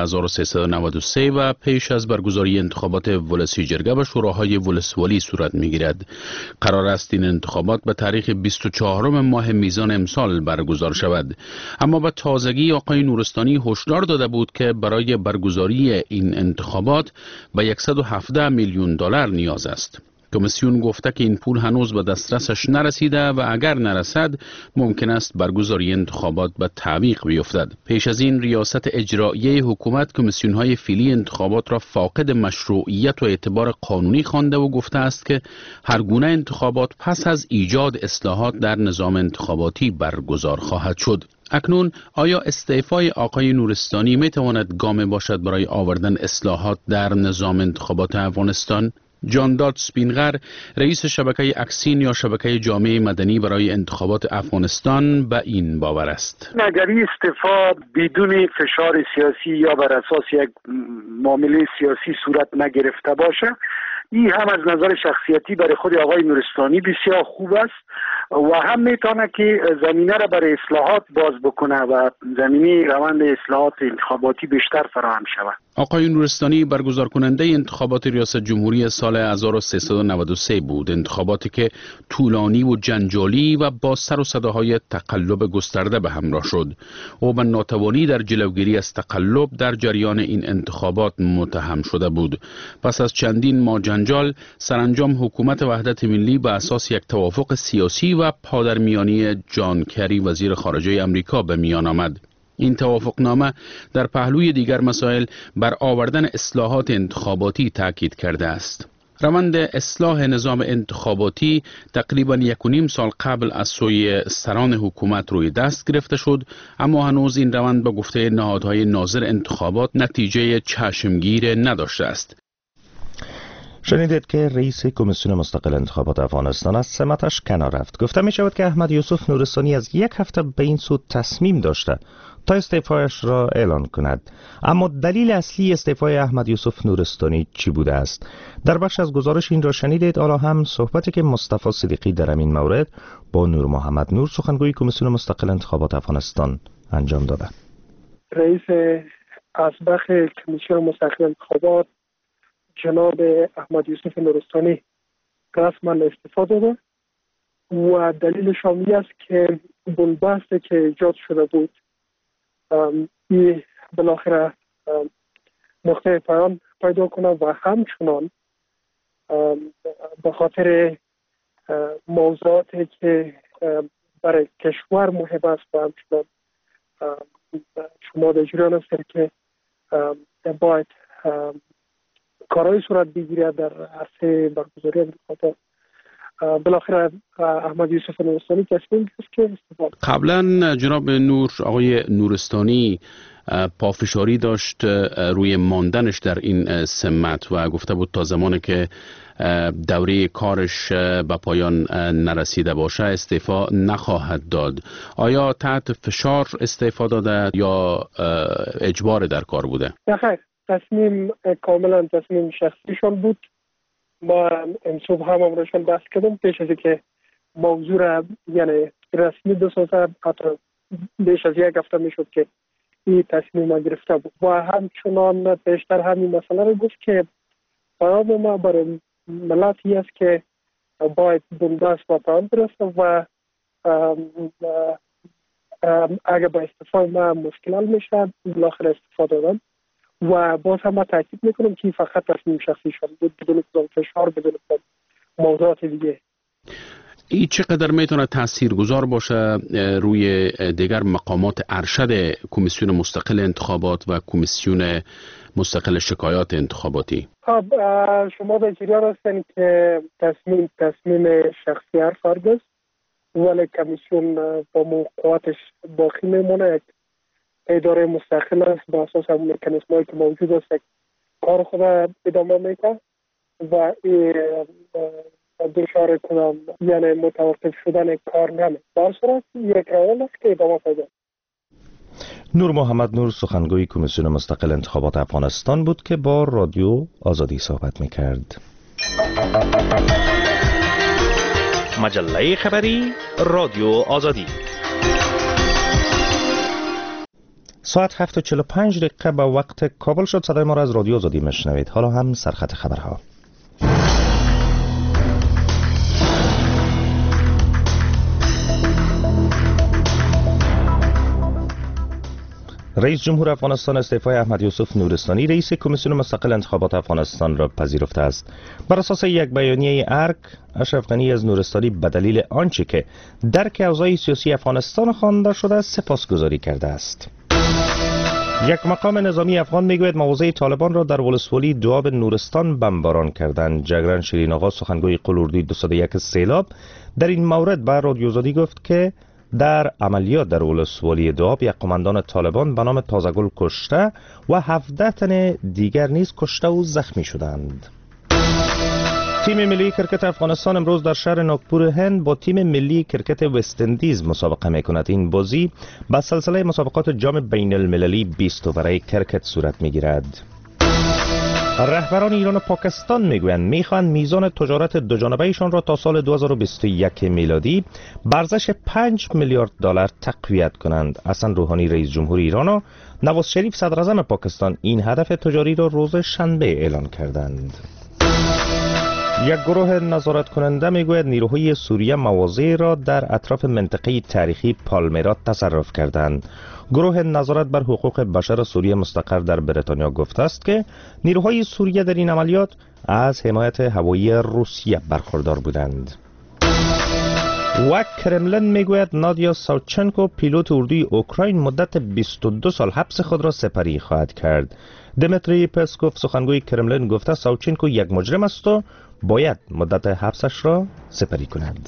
1393 و پیش از برگزاری انتخابات ولسی جرگه و شوراهای ولسوالی صورت می‌گیرد. قرار است این انتخابات به تاریخ 24 ماه میزان امسال برگزار شود. اما به تازگی آقای نورستانی هشدار داده بود که برای برگزاری این انتخابات به $117 میلیون نیاز است. کمیسیون گفته که این پول هنوز به دسترسش نرسیده و اگر نرسد ممکن است برگزاری انتخابات به تعویق بیفتد. پیش از این ریاست اجراییه حکومت کمیسیون‌های فعلی انتخابات را فاقد مشروعیت و اعتبار قانونی خوانده و گفته است که هر گونه انتخابات پس از ایجاد اصلاحات در نظام انتخاباتی برگزار خواهد شد. اکنون آیا استعفای آقای نورستانی می تواند گام باشد برای آوردن اصلاحات در نظام انتخابات افغانستان؟ جان داد سپینغر رئیس شبکه اکسین یا شبکه جامعه مدنی برای انتخابات افغانستان به این باور است. اگر این استعفا بدون فشار سیاسی یا بر اساس یک معامله سیاسی صورت نگرفته باشه، این هم از نظر شخصیتی برای خود آقای نورستانی بسیار خوب است و هم میتونه که زمینه را برای اصلاحات باز بکنه و زمینه روند اصلاحات انتخاباتی بیشتر فراهم شود. آقای نورستانی برگزار کننده انتخابات ریاست جمهوری سال 1393 بود، انتخاباتی که طولانی و جنجالی و با سر و صداهای تقلب گسترده به همراه شد. او به ناتوانی در جلوگیری از تقلب در جریان این انتخابات متهم شده بود. پس از چندین ماه جنجال سرانجام حکومت وحدت ملی به اساس یک توافق سیاسی و پادرمیانی جان کری وزیر خارجه آمریکا به میان آمد. این توافقنامه در پهلوی دیگر مسائل بر آوردن اصلاحات انتخاباتی تاکید کرده است. روند اصلاح نظام انتخاباتی تقریباً 1.5 سال قبل از سوی سران حکومت روی دست گرفته شد، اما هنوز این روند به گفته نهادهای ناظر انتخابات نتیجه چشمگیر نداشته است. شنیدید که رئیس کمیسیون مستقل انتخابات افغانستان از سمتش کنار رفت. گفته می شود که احمد یوسف نورستانی از 1 هفته به این سو تصمیم داشته تا استعفایش را اعلان کند. اما دلیل اصلی استعفای احمد یوسف نورستانی چی بوده است؟ در بخش از گزارش این را شنیدید. حالا هم صحبتی که مصطفی صدیقی در این مورد با نور محمد نور سخنگوی کمیسیون مستقل انتخابات افغانستان انجام داده. رئیس اسبق کمیسیون مستقل انتخابات جناب احمد یوسف نورستانی رسما استعفا داده و دلیلش این است که بنبستی که ایجاد شده بود این بالاخره نقطه پایان پیدا کنه و همچنان به خاطر موضوعاتی که برای کشور مهم است و همچنان شما در جریان هستید که باید کارهای صورت بگیرد در عرصه برگزاری انتخابات. بالاخره احمد یوسف نورستانی تصمیم گرفت که استعفا. قبلا جناب نور آقای نورستانی پافشاری داشت روی ماندنش در این سمت و گفته بود تا زمانی که دوره کارش به پایان نرسیده باشه استعفا نخواهد داد. آیا تحت فشار استعفا داده یا اجبار در کار بوده؟ نه، تصمیم کاملا تصمیم شخصیشان بود. ما امروز هم امروزشان بحث کردم پیش از که موضوع را یعنی رسمی بسازه، حتی بیش از 1 هفته میشد که این تصمیم گرفته بود و همچنان پیشتر همین مسئله را گفت که پیام ما برای ملتی است که باید بنبست و پایان برسه و اگر با استفاده ما مشکل میشه بالاخره استفاده دادم و باز هم ما تاکید میکنم که فقط تصمیم شخصیشان بود بدون فشار بدون موضوعات دیگه. این چقدر میتونه تاثیرگذار باشه روی دیگر مقامات ارشد کمیسیون مستقل انتخابات و کمیسیون مستقل شکایات انتخاباتی؟ خب شما به جریان هستین که تصمیم شخصی هر فرد است، ولی کمیسیون با موقعاتش باقی میمونه. یک اداره مستقل است با اساس همون مکانیزمایی که موجود است کار خود ادامه میکنه و دچار کنم یعنی متوقف شدن کار نمی. در صورت یک روال است که ادامه پیدا. نور محمد نور سخنگوی کمیسیون مستقل انتخابات افغانستان بود که با رادیو آزادی صحبت میکرد. مجله خبری رادیو آزادی. ساعت 7:45 به وقت کابل شد. صدای ما را از رادیو آزادی میشنوید. حالا هم سرخط خبرها. رئیس جمهور افغانستان استعفای احمد یوسف نورستانی رئیس کمیسیون مستقل انتخابات افغانستان را پذیرفته است. بر اساس یک بیانیه ارگ، اشرف غنی از نورستانی به دلیل آنچه که درک اوضاع سیاسی افغانستان خوانده شده سپاسگزاری کرده است. یک مقام نظامی افغان میگوید مواضع طالبان را در ولسوالی دواب نورستان بمباران کردند. جگرن شیرین آقا سخنگوی قلوردی 201 سیلاب در این مورد به رادیو آزادی گفت که در عملیات در ولسوالی دواب یک قماندان طالبان به نام تازگل کشته و 17 تن دیگر نیز کشته و زخمی شدند. تیم ملی کرکت افغانستان امروز در شهر ناگپور هند با تیم ملی کرکت وست اندیز مسابقه میکند. این بازی با سلسله مسابقات جام بین المللی 20 اووره کرکت صورت میگیرد. رهبران ایران و پاکستان میگویند میخواهند میزان تجارت دوجانبه ایشان را تا سال 2021 میلادی به ارزش 5 میلیارد دلار تقویت کنند. حسن روحانی رئیس جمهور ایران و نواز شریف صدر اعظم پاکستان این هدف تجاری را روز شنبه اعلان کردند. یک گروه نظارت کننده میگوید نیروهای سوریه مواضع را در اطراف منطقه تاریخی پالمیرا تصرف کردند. گروه نظارت بر حقوق بشر سوریه مستقر در بریتانیا گفته است که نیروهای سوریه در این عملیات از حمایت هوایی روسیه برخوردار بودند. و کرملن میگوید نادیا ساوچنکو پیلوت اردوی اوکراین مدت 22 سال حبس خود را سپری خواهد کرد. دمیتری پسکوف سخنگوی کرملن گفته ساوچنکو یک مجرم است و باید مدت حبسش را سپری کند.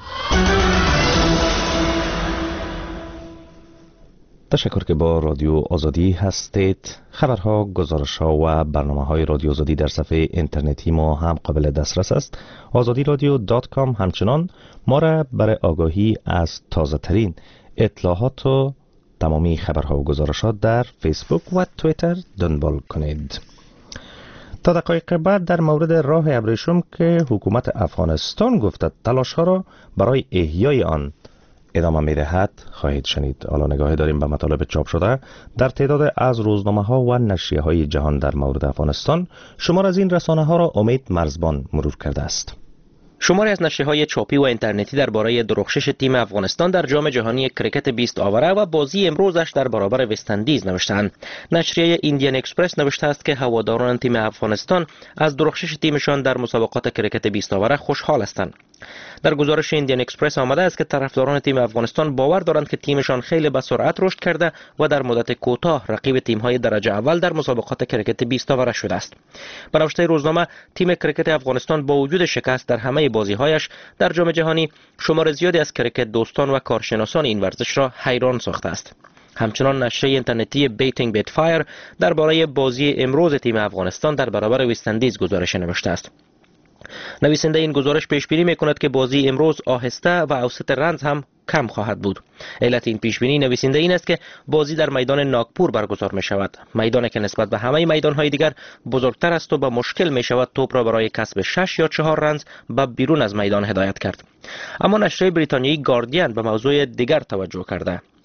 تشکر که با رادیو آزادی هستید. خبرها، گزارش‌ها و برنامه‌های رادیو آزادی در صفحه اینترنتی ما هم قابل دسترس است. azadiradio.com. همچنان ما را برای آگاهی از تازه‌ترین اطلاعات و تمامی خبرها و گزارشات در فیسبوک و توییتر دنبال کنید. تا دقایق بعد در مورد راه ابریشم که حکومت افغانستان گفته تلاش‌ها را برای احیای آن ادامه می‌دهد خواهید شنید. حالا نگاهی داریم به مطالب چاپ شده در تعداد از روزنامه‌ها و نشریه‌های جهان در مورد افغانستان. شمار از این رسانه‌ها را امید مرزبان مرور کرده است. شماری از نشریه‌های چاپی و اینترنتی درباره درخشش تیم افغانستان در جام جهانی کرکت 20 آوره و بازی امروزش در برابر وست اندیز نوشتند. نشریه ایندین اکسپرس نوشته است که هواداران تیم افغانستان از درخشش تیمشان در مسابقات کرکت 20 آوره خوشحال هستند. در گزارش ایندین اکسپرس آمده است که طرفداران تیم افغانستان باور دارند که تیمشان خیلی به سرعت رشد کرده و در مدت کوتاه رقیب تیم‌های درجه اول در مسابقات کرکت 20 آوره شده است. به نوشته روزنامه، تیم کرکت افغانستان با وجود شکست در همه بازی‌هایش در جام جهانی شمار زیادی از کرکت دوستان و کارشناسان این ورزش را حیران ساخته است. همچنان نشریه اینترنتی بیتینگ بیت فایر درباره بازی امروز تیم افغانستان در برابر وست اندیز گزارش نوشته است. نویسنده این گزارش پیش بینی می‌کند که بازی امروز آهسته و اوسط رنز هم کم خواهد بود. علت این پیش بینی نویسنده این است که بازی در میدان ناگپور برگزار می شود، میدانی که نسبت به همه میدان‌های دیگر بزرگتر است و با مشکل می شود توپ را برای کسب 6 یا 4 رنز به بیرون از میدان هدایت کرد. اما نشریه بریتانیایی گاردین به موضوع دیگر توجه کرده.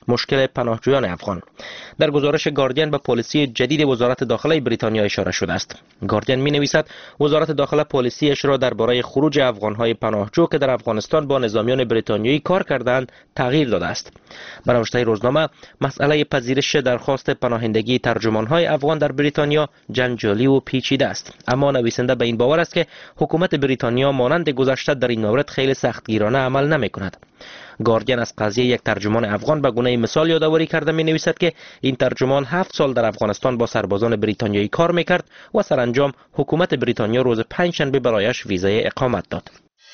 مشکل پناهجویان افغان. در گزارش گاردین به پالیسی جدید وزارت داخله بریتانیا اشاره شده است. گاردین می‌نویسد وزارت داخله پالیسیش را درباره خروج افغان‌های پناهجو که در افغانستان با نظامیان بریتانیایی کار کردند تغییر داده است. به نوشته روزنامه مسئله پذیرش درخواست پناهندگی ترجمان‌های افغان در بریتانیا جنجالی و پیچیده است، اما نویسنده به این باور است که حکومت بریتانیا مانند گذشته در این مورد خیلی سختگیرانه عمل نمی‌کند. گاردین از قضیه یک ترجمان افغان به گونه مثال یادآوری کرده می‌نویسد که این ترجمان 7 سال در افغانستان با سربازان بریتانیایی کار می‌کرد و سرانجام حکومت بریتانیا روز پنجشنبه برایش ویزای اقامت داد.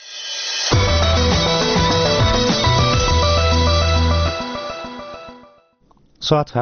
ساعت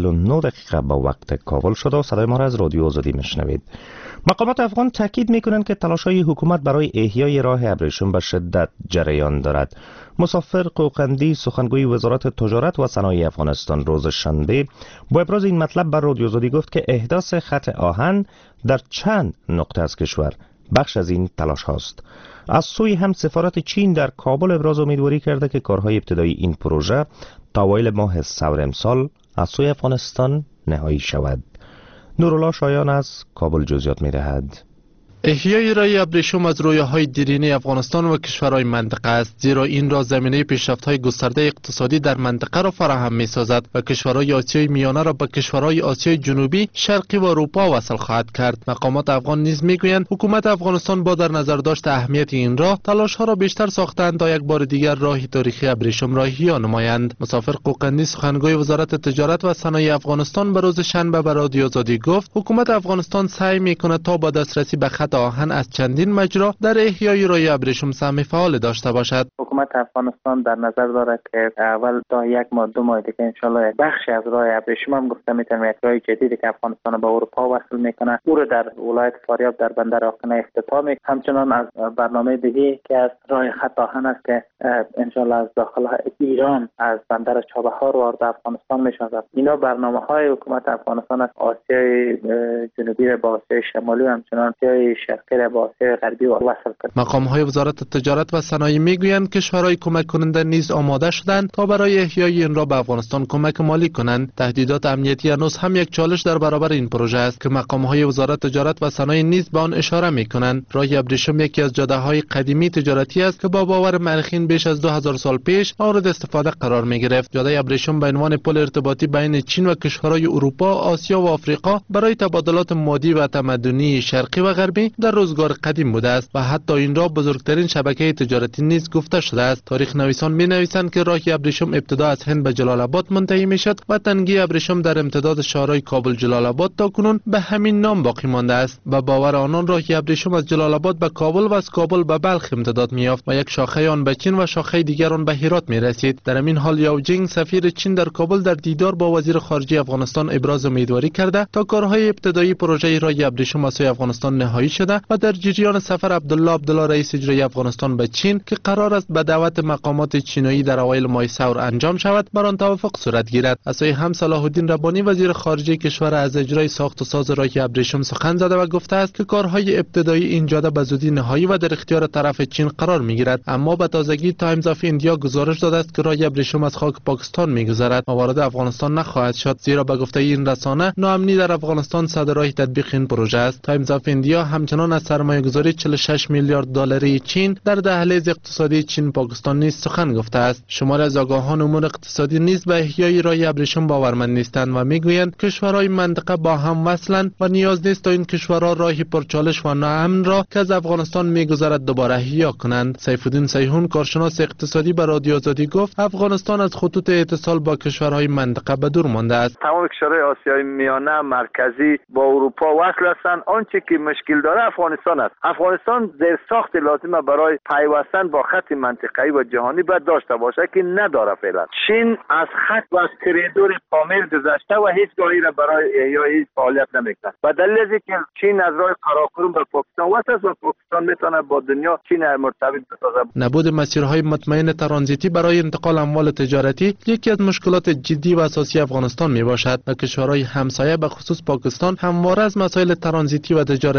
7:49 با وقت کابل شده و صدای ما را از رادیو آزادی میشنوید. مقامات افغان تاکید میکنند که تلاش‌های حکومت برای احیای راه ابریشم به شدت جریان دارد. مسافر قوقندی سخنگوی وزارت تجارت و صنایع افغانستان روز شنبه با ابراز این مطلب بر رادیو آزادی گفت که احداث خط آهن در چند نقطه از کشور بخش از این تلاش هاست. از سوی هم سفارت چین در کابل ابراز امیدواری کرده که کارهای ابتدایی این پروژه تا اوایل ماه سور امسال از سوی افغانستان نهایی شود. نورالله شایان از کابل جزئیات می‌دهد. احیای راه ابریشم از رویاهای دیرینه افغانستان و کشورهای منطقه است، زیرا این را زمینه پیشرفت‌های گسترده اقتصادی در منطقه را فراهم می‌سازد و کشورهای آسیای میانه را به کشورهای آسیای جنوبی، شرقی و اروپا وصل خواهد کرد. مقامات افغان نیز می‌گویند حکومت افغانستان با در نظر داشت اهمیت این راه، تلاش‌ها را بیشتر ساختند تا یک بار دیگر راهی تاریخی ابریشم را احیا نمایند. مسافر قوقندی سخنگوی وزارت تجارت و صنایع افغانستان به روز شنبه به رادیو آزادی گفت حکومت افغانستان سعی می‌کند تا با دسترسی به خط آهن از چندین مجرا در احیای راه ابریشم سهم فعال داشته باشد. حکومت افغانستان در نظر دارد که اول تا 1 ماه 2 ماه دیگه انشالله بخشی از راه ابریشم هم گفته میتونیم یک راه جدیدی که افغانستان به اروپا وصل میکنه او را در ولایت فاریاب در بندر آخنه افتتاح میکنه. همچنان از برنامه دیگه که از راه خط آهن است که انشالله از داخل ایران از بندر چابهار وارد افغانستان میشود. اینا برنامه‌های حکومت افغانستان از آسیای جنوبی با آسیای شمالی و همچنان آسیای شرقی با آسیای غربی وصل کرد. مقام‌های وزارت تجارت و صنایع میگویند کشورهای کمک کننده نیز آماده شدند تا برای احیای این را به افغانستان کمک مالی کنند. تهدیدات امنیتی هنوز هم یک چالش در برابر این پروژه است که مقام‌های وزارت تجارت و صنایع نیز به آن اشاره می‌کنند. راه ابریشم یکی از جاده‌های قدیمی تجارتی است که با باور مورخین بیش از 2000 سال پیش مورد استفاده قرار می‌گرفت. جاده ابریشم به عنوان پل ارتباطی بین چین و کشورهای اروپا، آسیا و آفریقا برای تبادلات مادی و تمدنی شرقی و غربی در روزگار قدیم بوده است و حتی این را بزرگترین شبکه تجارتی نیز گفته شده است. تاریخ نویسان می‌نویسند که راه ابریشم ابتدا از هند به جلال آباد منتهی می‌شد و تنگی ابریشم در امتداد شهرهای کابل جلال آباد تا کنون به همین نام باقی مانده است. به باور آنان راه ابریشم از جلال آباد به کابل و از کابل به بلخ امتداد می‌یافت و یک شاخه آن به چین و شاخه دیگر آن به هرات می‌رسید. در همین حال یاو جینگ سفیر چین در کابل در دیدار با وزیر خارجه افغانستان ابراز امیدواری کرده تا کارهای ابتدایی پروژه راه ابریشم از سوی افغانستان نهایی شده و در جریان سفر عبدالله رئیس اجرایی افغانستان به چین که قرار است به دعوت مقامات چینی در اوایل ماه سور انجام شود بر آن توافق صورت گیرد. از سوی هم صلاح الدین ربانی وزیر خارجه کشور از اجرای ساخت و ساز راه ابریشم سخن زده و گفته است که کارهای ابتدایی این جاده به زودی نهایی و در اختیار طرف چین قرار میگیرد. اما به تازگی تایمز آف ایندیا گزارش داده است که راه ابریشم از خاک پاکستان میگذرد و وارد افغانستان نخواهد شد، زیرا به گفته این رسانه ناامنی در افغانستان صدرای تطبیق این پروژه است. تایمز آف ایندیا همچنان از سرمایه‌گذاری 46 میلیارد دلاری چین در دهلیز اقتصادی چین پاکستان نیز سخن گفته است. شمار از آگاهان امور اقتصادی نیز به احیای راه ابریشم باورمند نیستند و میگویند کشورهای منطقه با هم وصلند و نیاز نیست تا این کشورها راهی پرچالش و ناامن را که از افغانستان میگذرد دوباره احیا کنند. سیف‌الدین سیحون کارشناس اقتصادی به رادیو آزادی گفت افغانستان از خطوط اتصال با کشورهای منطقه به دور مانده است. تمام کشورهای آسیای میانه مرکزی با اروپا وصل هستند. آنچه که مشکل داره افغانستان است. افغانستان زیرساخت لازمه برای پیوستن با خط منطقه‌ای و جهانی باید داشته باشه که نداره فعلا. چین از خط و از کریدور پامیر گذشته و هیچ راهی را برای احیای فعالیت نمیکنه. و دلیل از اینکه چین از راه قراقرم به پاکستان وصل است و پاکستان میتونه با دنیا چین مرتبط بسازه. نبود مسیرهای مطمئن ترانزیتی برای انتقال اموال تجارتی یکی از مشکلات جدی و اساسی افغانستان میباشد و کشورهای همسایه به خصوص پاکستان همواره از مسائل ترانزیتی و تجارتی در برابر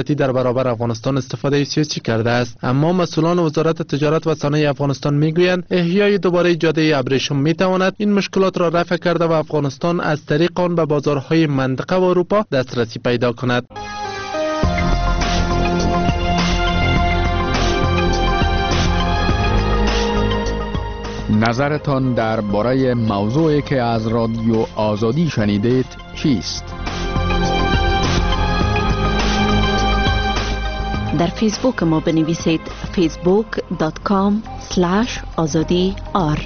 برابر افغانستان استفاده سیاسی کرده است. اما مسئولان وزارت تجارت و صنایع افغانستان میگویند احیای دوباره جاده ابریشم میتواند این مشکلات را رفع کرده و افغانستان از طریق آن به بازارهای منطقه و اروپا دسترسی پیدا کند. نظرتان درباره موضوعی که از رادیو آزادی شنیدید چیست؟ در فیسبوک ما بنویسید facebook.com/azadi.r.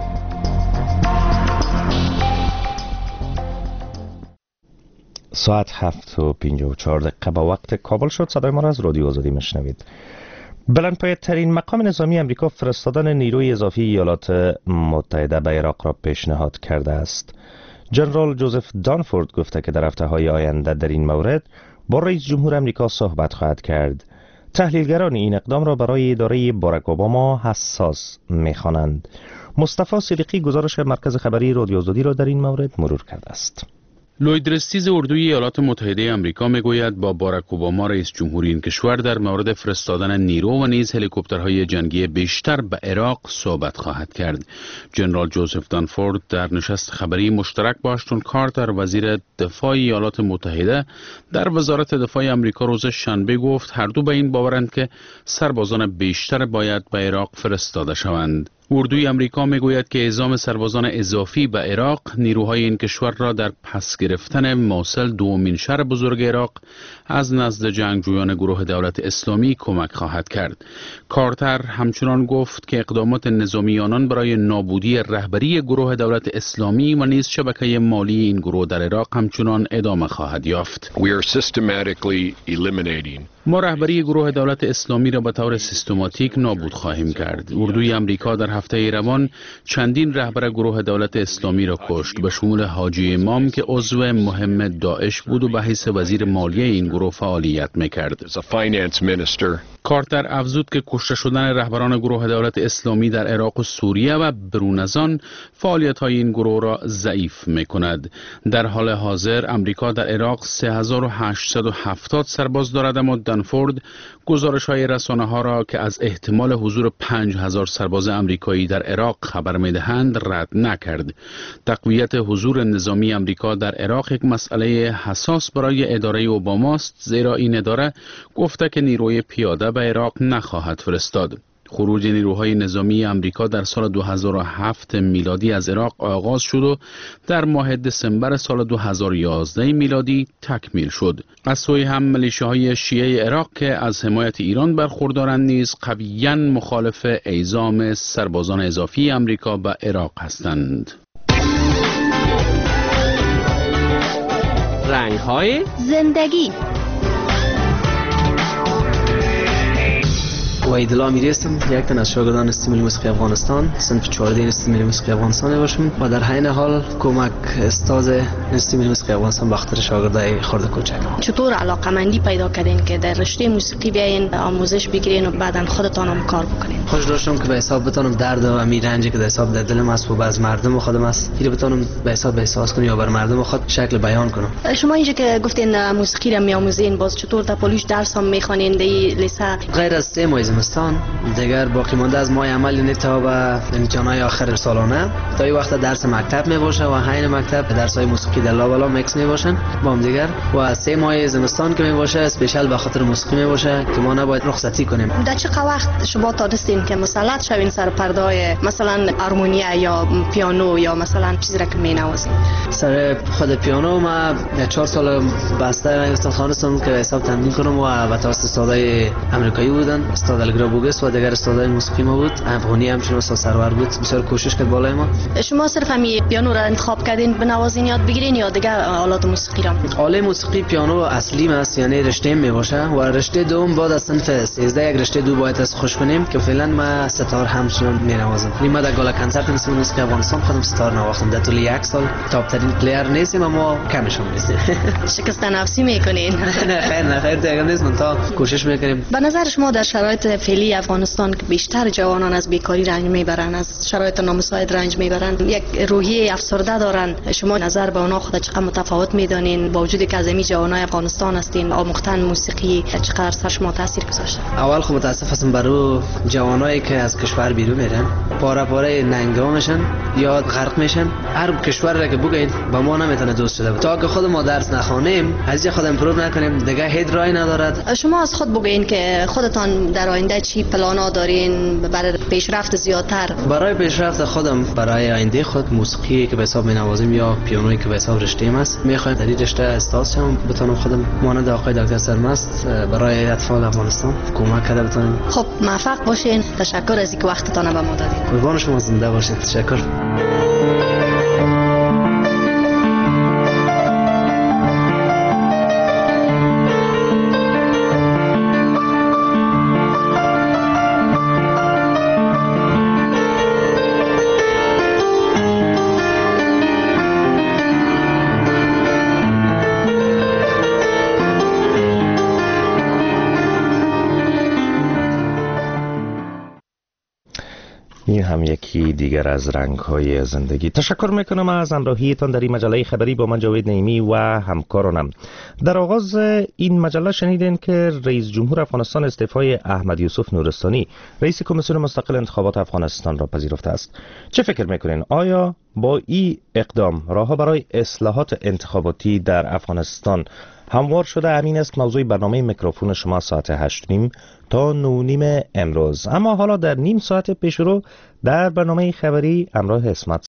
ساعت 7:54 با وقت کابل شد. صدای ما را از رادیو آزادی میشنوید. بلندپایه‌ترین مقام نظامی امریکا فرستادن نیروی اضافی ایالات متحده به عراق را پیشنهاد کرده است. جنرال جوزف دانفورد گفته که در هفته‌های آینده در این مورد با رئیس جمهور امریکا صحبت خواهد کرد. تحلیلگران این اقدام را برای اداره باراک اوباما حساس می‌خوانند. مصطفی صدیقی گزارش مرکز خبری رادیو آزادی را در این مورد مرور کرده است. لوید رستیز اردوی ایالات متحده آمریکا میگوید با باراک اوباما رئیس جمهور این کشور در مورد فرستادن نیرو و نیز هلیکوپترهای جنگی بیشتر به عراق صحبت خواهد کرد. جنرال جوزف دانفورد در نشست خبری مشترک با اشتون کارتر وزیر دفاع ایالات متحده در وزارت دفاع آمریکا روز شنبه گفت هر دو به این باورند که سربازان بیشتر باید به عراق فرستاده شوند. اردوی آمریکا میگوید که اعزام سربازان اضافی به عراق نیروهای این کشور را در پس گرفتن موصل دومین شهر بزرگ عراق از نزد جنگجویان گروه دولت اسلامی کمک خواهد کرد. کارتر همچنان گفت که اقدامات نظامی آنان برای نابودی رهبری گروه دولت اسلامی و نیز شبکه مالی این گروه در عراق همچنان ادامه خواهد یافت. ما رهبری گروه دولت اسلامی را به طور سیستماتیک نابود خواهیم کرد. اردوی آمریکا در هفته روان چندین رهبر گروه دولت اسلامی را کشت، به شمول حاجی امام که عضو مهم داعش بود و به حیث وزیر مالیه این گروه فعالیت میکرد. کارتر افزود که کشته شدن رهبران گروه دولت اسلامی در عراق و سوریه و برون از آن فعالیت‌های این گروه را ضعیف می‌کند. در حال حاضر امریکا در عراق 3870 سرباز دارد، اما دانفورد گزارش‌های رسانه‌ها را که از احتمال حضور 5000 سرباز آمریکایی در عراق خبر می‌دهند رد نکرد. تقویت حضور نظامی آمریکا در عراق یک مسئله حساس برای اداره اوباماست، زیرا این اداره گفته که نیروی پیاده به عراق نخواهد فرستاد. خروج نیروهای نظامی آمریکا در سال 2007 میلادی از عراق آغاز شد و در ماه دسامبر سال 2011 میلادی تکمیل شد. از سوی هم ملیشه‌های شیعه عراق که از حمایت ایران برخوردارند نیز قویاً مخالف اعزام سربازان اضافی آمریکا به عراق هستند. رنگ‌های زندگی. وحید امیری هستم، یک تن از شاگردان استیمولی موسیقی افغانستان، صنف 14 استیمولی موسیقی افغانستان باشم و در حین حال کمک استاد استیمولی موسیقی افغانستان به خاطر شاگردای خرد کوچک. چطور علاقه‌مندی پیدا کردین که در رشته موسیقی بیاین آموزش بگیرین و بعداً خودتان هم کار بکنین؟ خوش داشتم که به حساب بتونم درد و رنجی که در حساب در دلم است و از مردم خودم است، اینو بتونم به حساب احساس کنم یا بر مردم خود شکل بیان کنم. شما اینجا که گفتین موسیقی را میآموزین، باز چطور تا پولیش درس هم میخوانین در لیسه؟ غیر از 3 ماه زمستان دیگر باقی مانده از ماه عمل یعنی تا به امتحانات آخر سالانه تا این وقت درس مکتب می باشه و حین مکتب درس‌های موسیقی در لا میکس می باشن با هم دیگر و 3 ماه زمستان که می باشه اسپیشال به خاطر موسیقی می باشه که ما نباید رخصتی کنیم. در چه وقت شما تونستین که مسلط شوین سر پرده‌های مثلا هارمونیه یا پیانو یا مثلا چیزی را که می نوازین؟ سر خود پیانو ما 4 سال بسته استادخوانستم که حساب تمرین کنم و توسط استادای آمریکایی بودن، استاد الگرابوگس و دیگر استادای موسیقی ما بود. افغانی همچنین استاد سرور بود، بسیار کوشش کرد بالای ما. شما صرف همین پیانو را انتخاب کردین بنوازین یاد بگیرین یا دیگر آلات موسیقی را؟ آله موسیقی پیانو اصلی است، یعنی رشته می باشه و رشته دوم بعد از صنف 13 یک رشته دو باید از خوش کنیم که فعلا ما ستار همچنان می نوازم. ما در گالا کنسرت استیمولی موسیقی افغانستان خودم ستار نواختم. در طول 1 سال تاپ ترین پلیر نیستیم اما کمش هم نیستیم. شکست نفسی میکنین؟ نه خیر دیگه نیست، من تا کوشش میکنیم. به نظر شما در شرایط وضعیت فعلی افغانستان که بیشتر جوانان از بیکاری رنج میبرن، از شرایط نامساعد رنج میبرن، یک روحیه افسرده دارن. شما نظر به اونا خود چقدر متفاوت میدانین با وجودی که از این جوانای افغانستان هستین؟ آموختن موسیقی چقدر سر شما تاثیر گذاشته؟ اول خب متاسف هستم برای جوانایی که از کشور بیرون میرن، پاره پاره ننگا میشن یا غرق میشن. هر کشور را که بگید با ما نمیتونه دوست شده. تا که خود ما درس نخوانیم، از خود امپروو نکنیم، دیگه هیچ راهی ندارد. شما از خود بگین که خودتان در آینده چی پلانا دارین برای پیشرفت زیادتر؟ برای پیشرفت خودم، برای آینده خود، موسیقی که به حساب مینوازم یا پیانویی که به حساب رشته‌ام است، میخوایم در این رشته استاد شم، بتونم خودم مانند آقای دکتر سرمست برای اطفال افغانستان کمک کرده بتونم. خب موفق باشین. تشکر از اینکه وقتتان به ما دادید. قربان شما، زنده باشید. تشکر. این هم یکی دیگر از رنگ‌های زندگی. تشکر میکنم از همراهیتان در این مجله خبری با من جاوید نعیمی و همکارانم. در آغاز این مجله شنیدین که رئیس جمهور افغانستان استعفای احمد یوسف نورستانی، رئیس کمیسیون مستقل انتخابات افغانستان را پذیرفته است. چه فکر میکنین؟ آیا با این اقدام راهها برای اصلاحات انتخاباتی در افغانستان هموار شده؟ امین است موضوع برنامه میکروفون شما ساعت 8:30 تا 9:30 امروز. اما حالا در نیم ساعت پیشرو در برنامه خبری همراه اسمت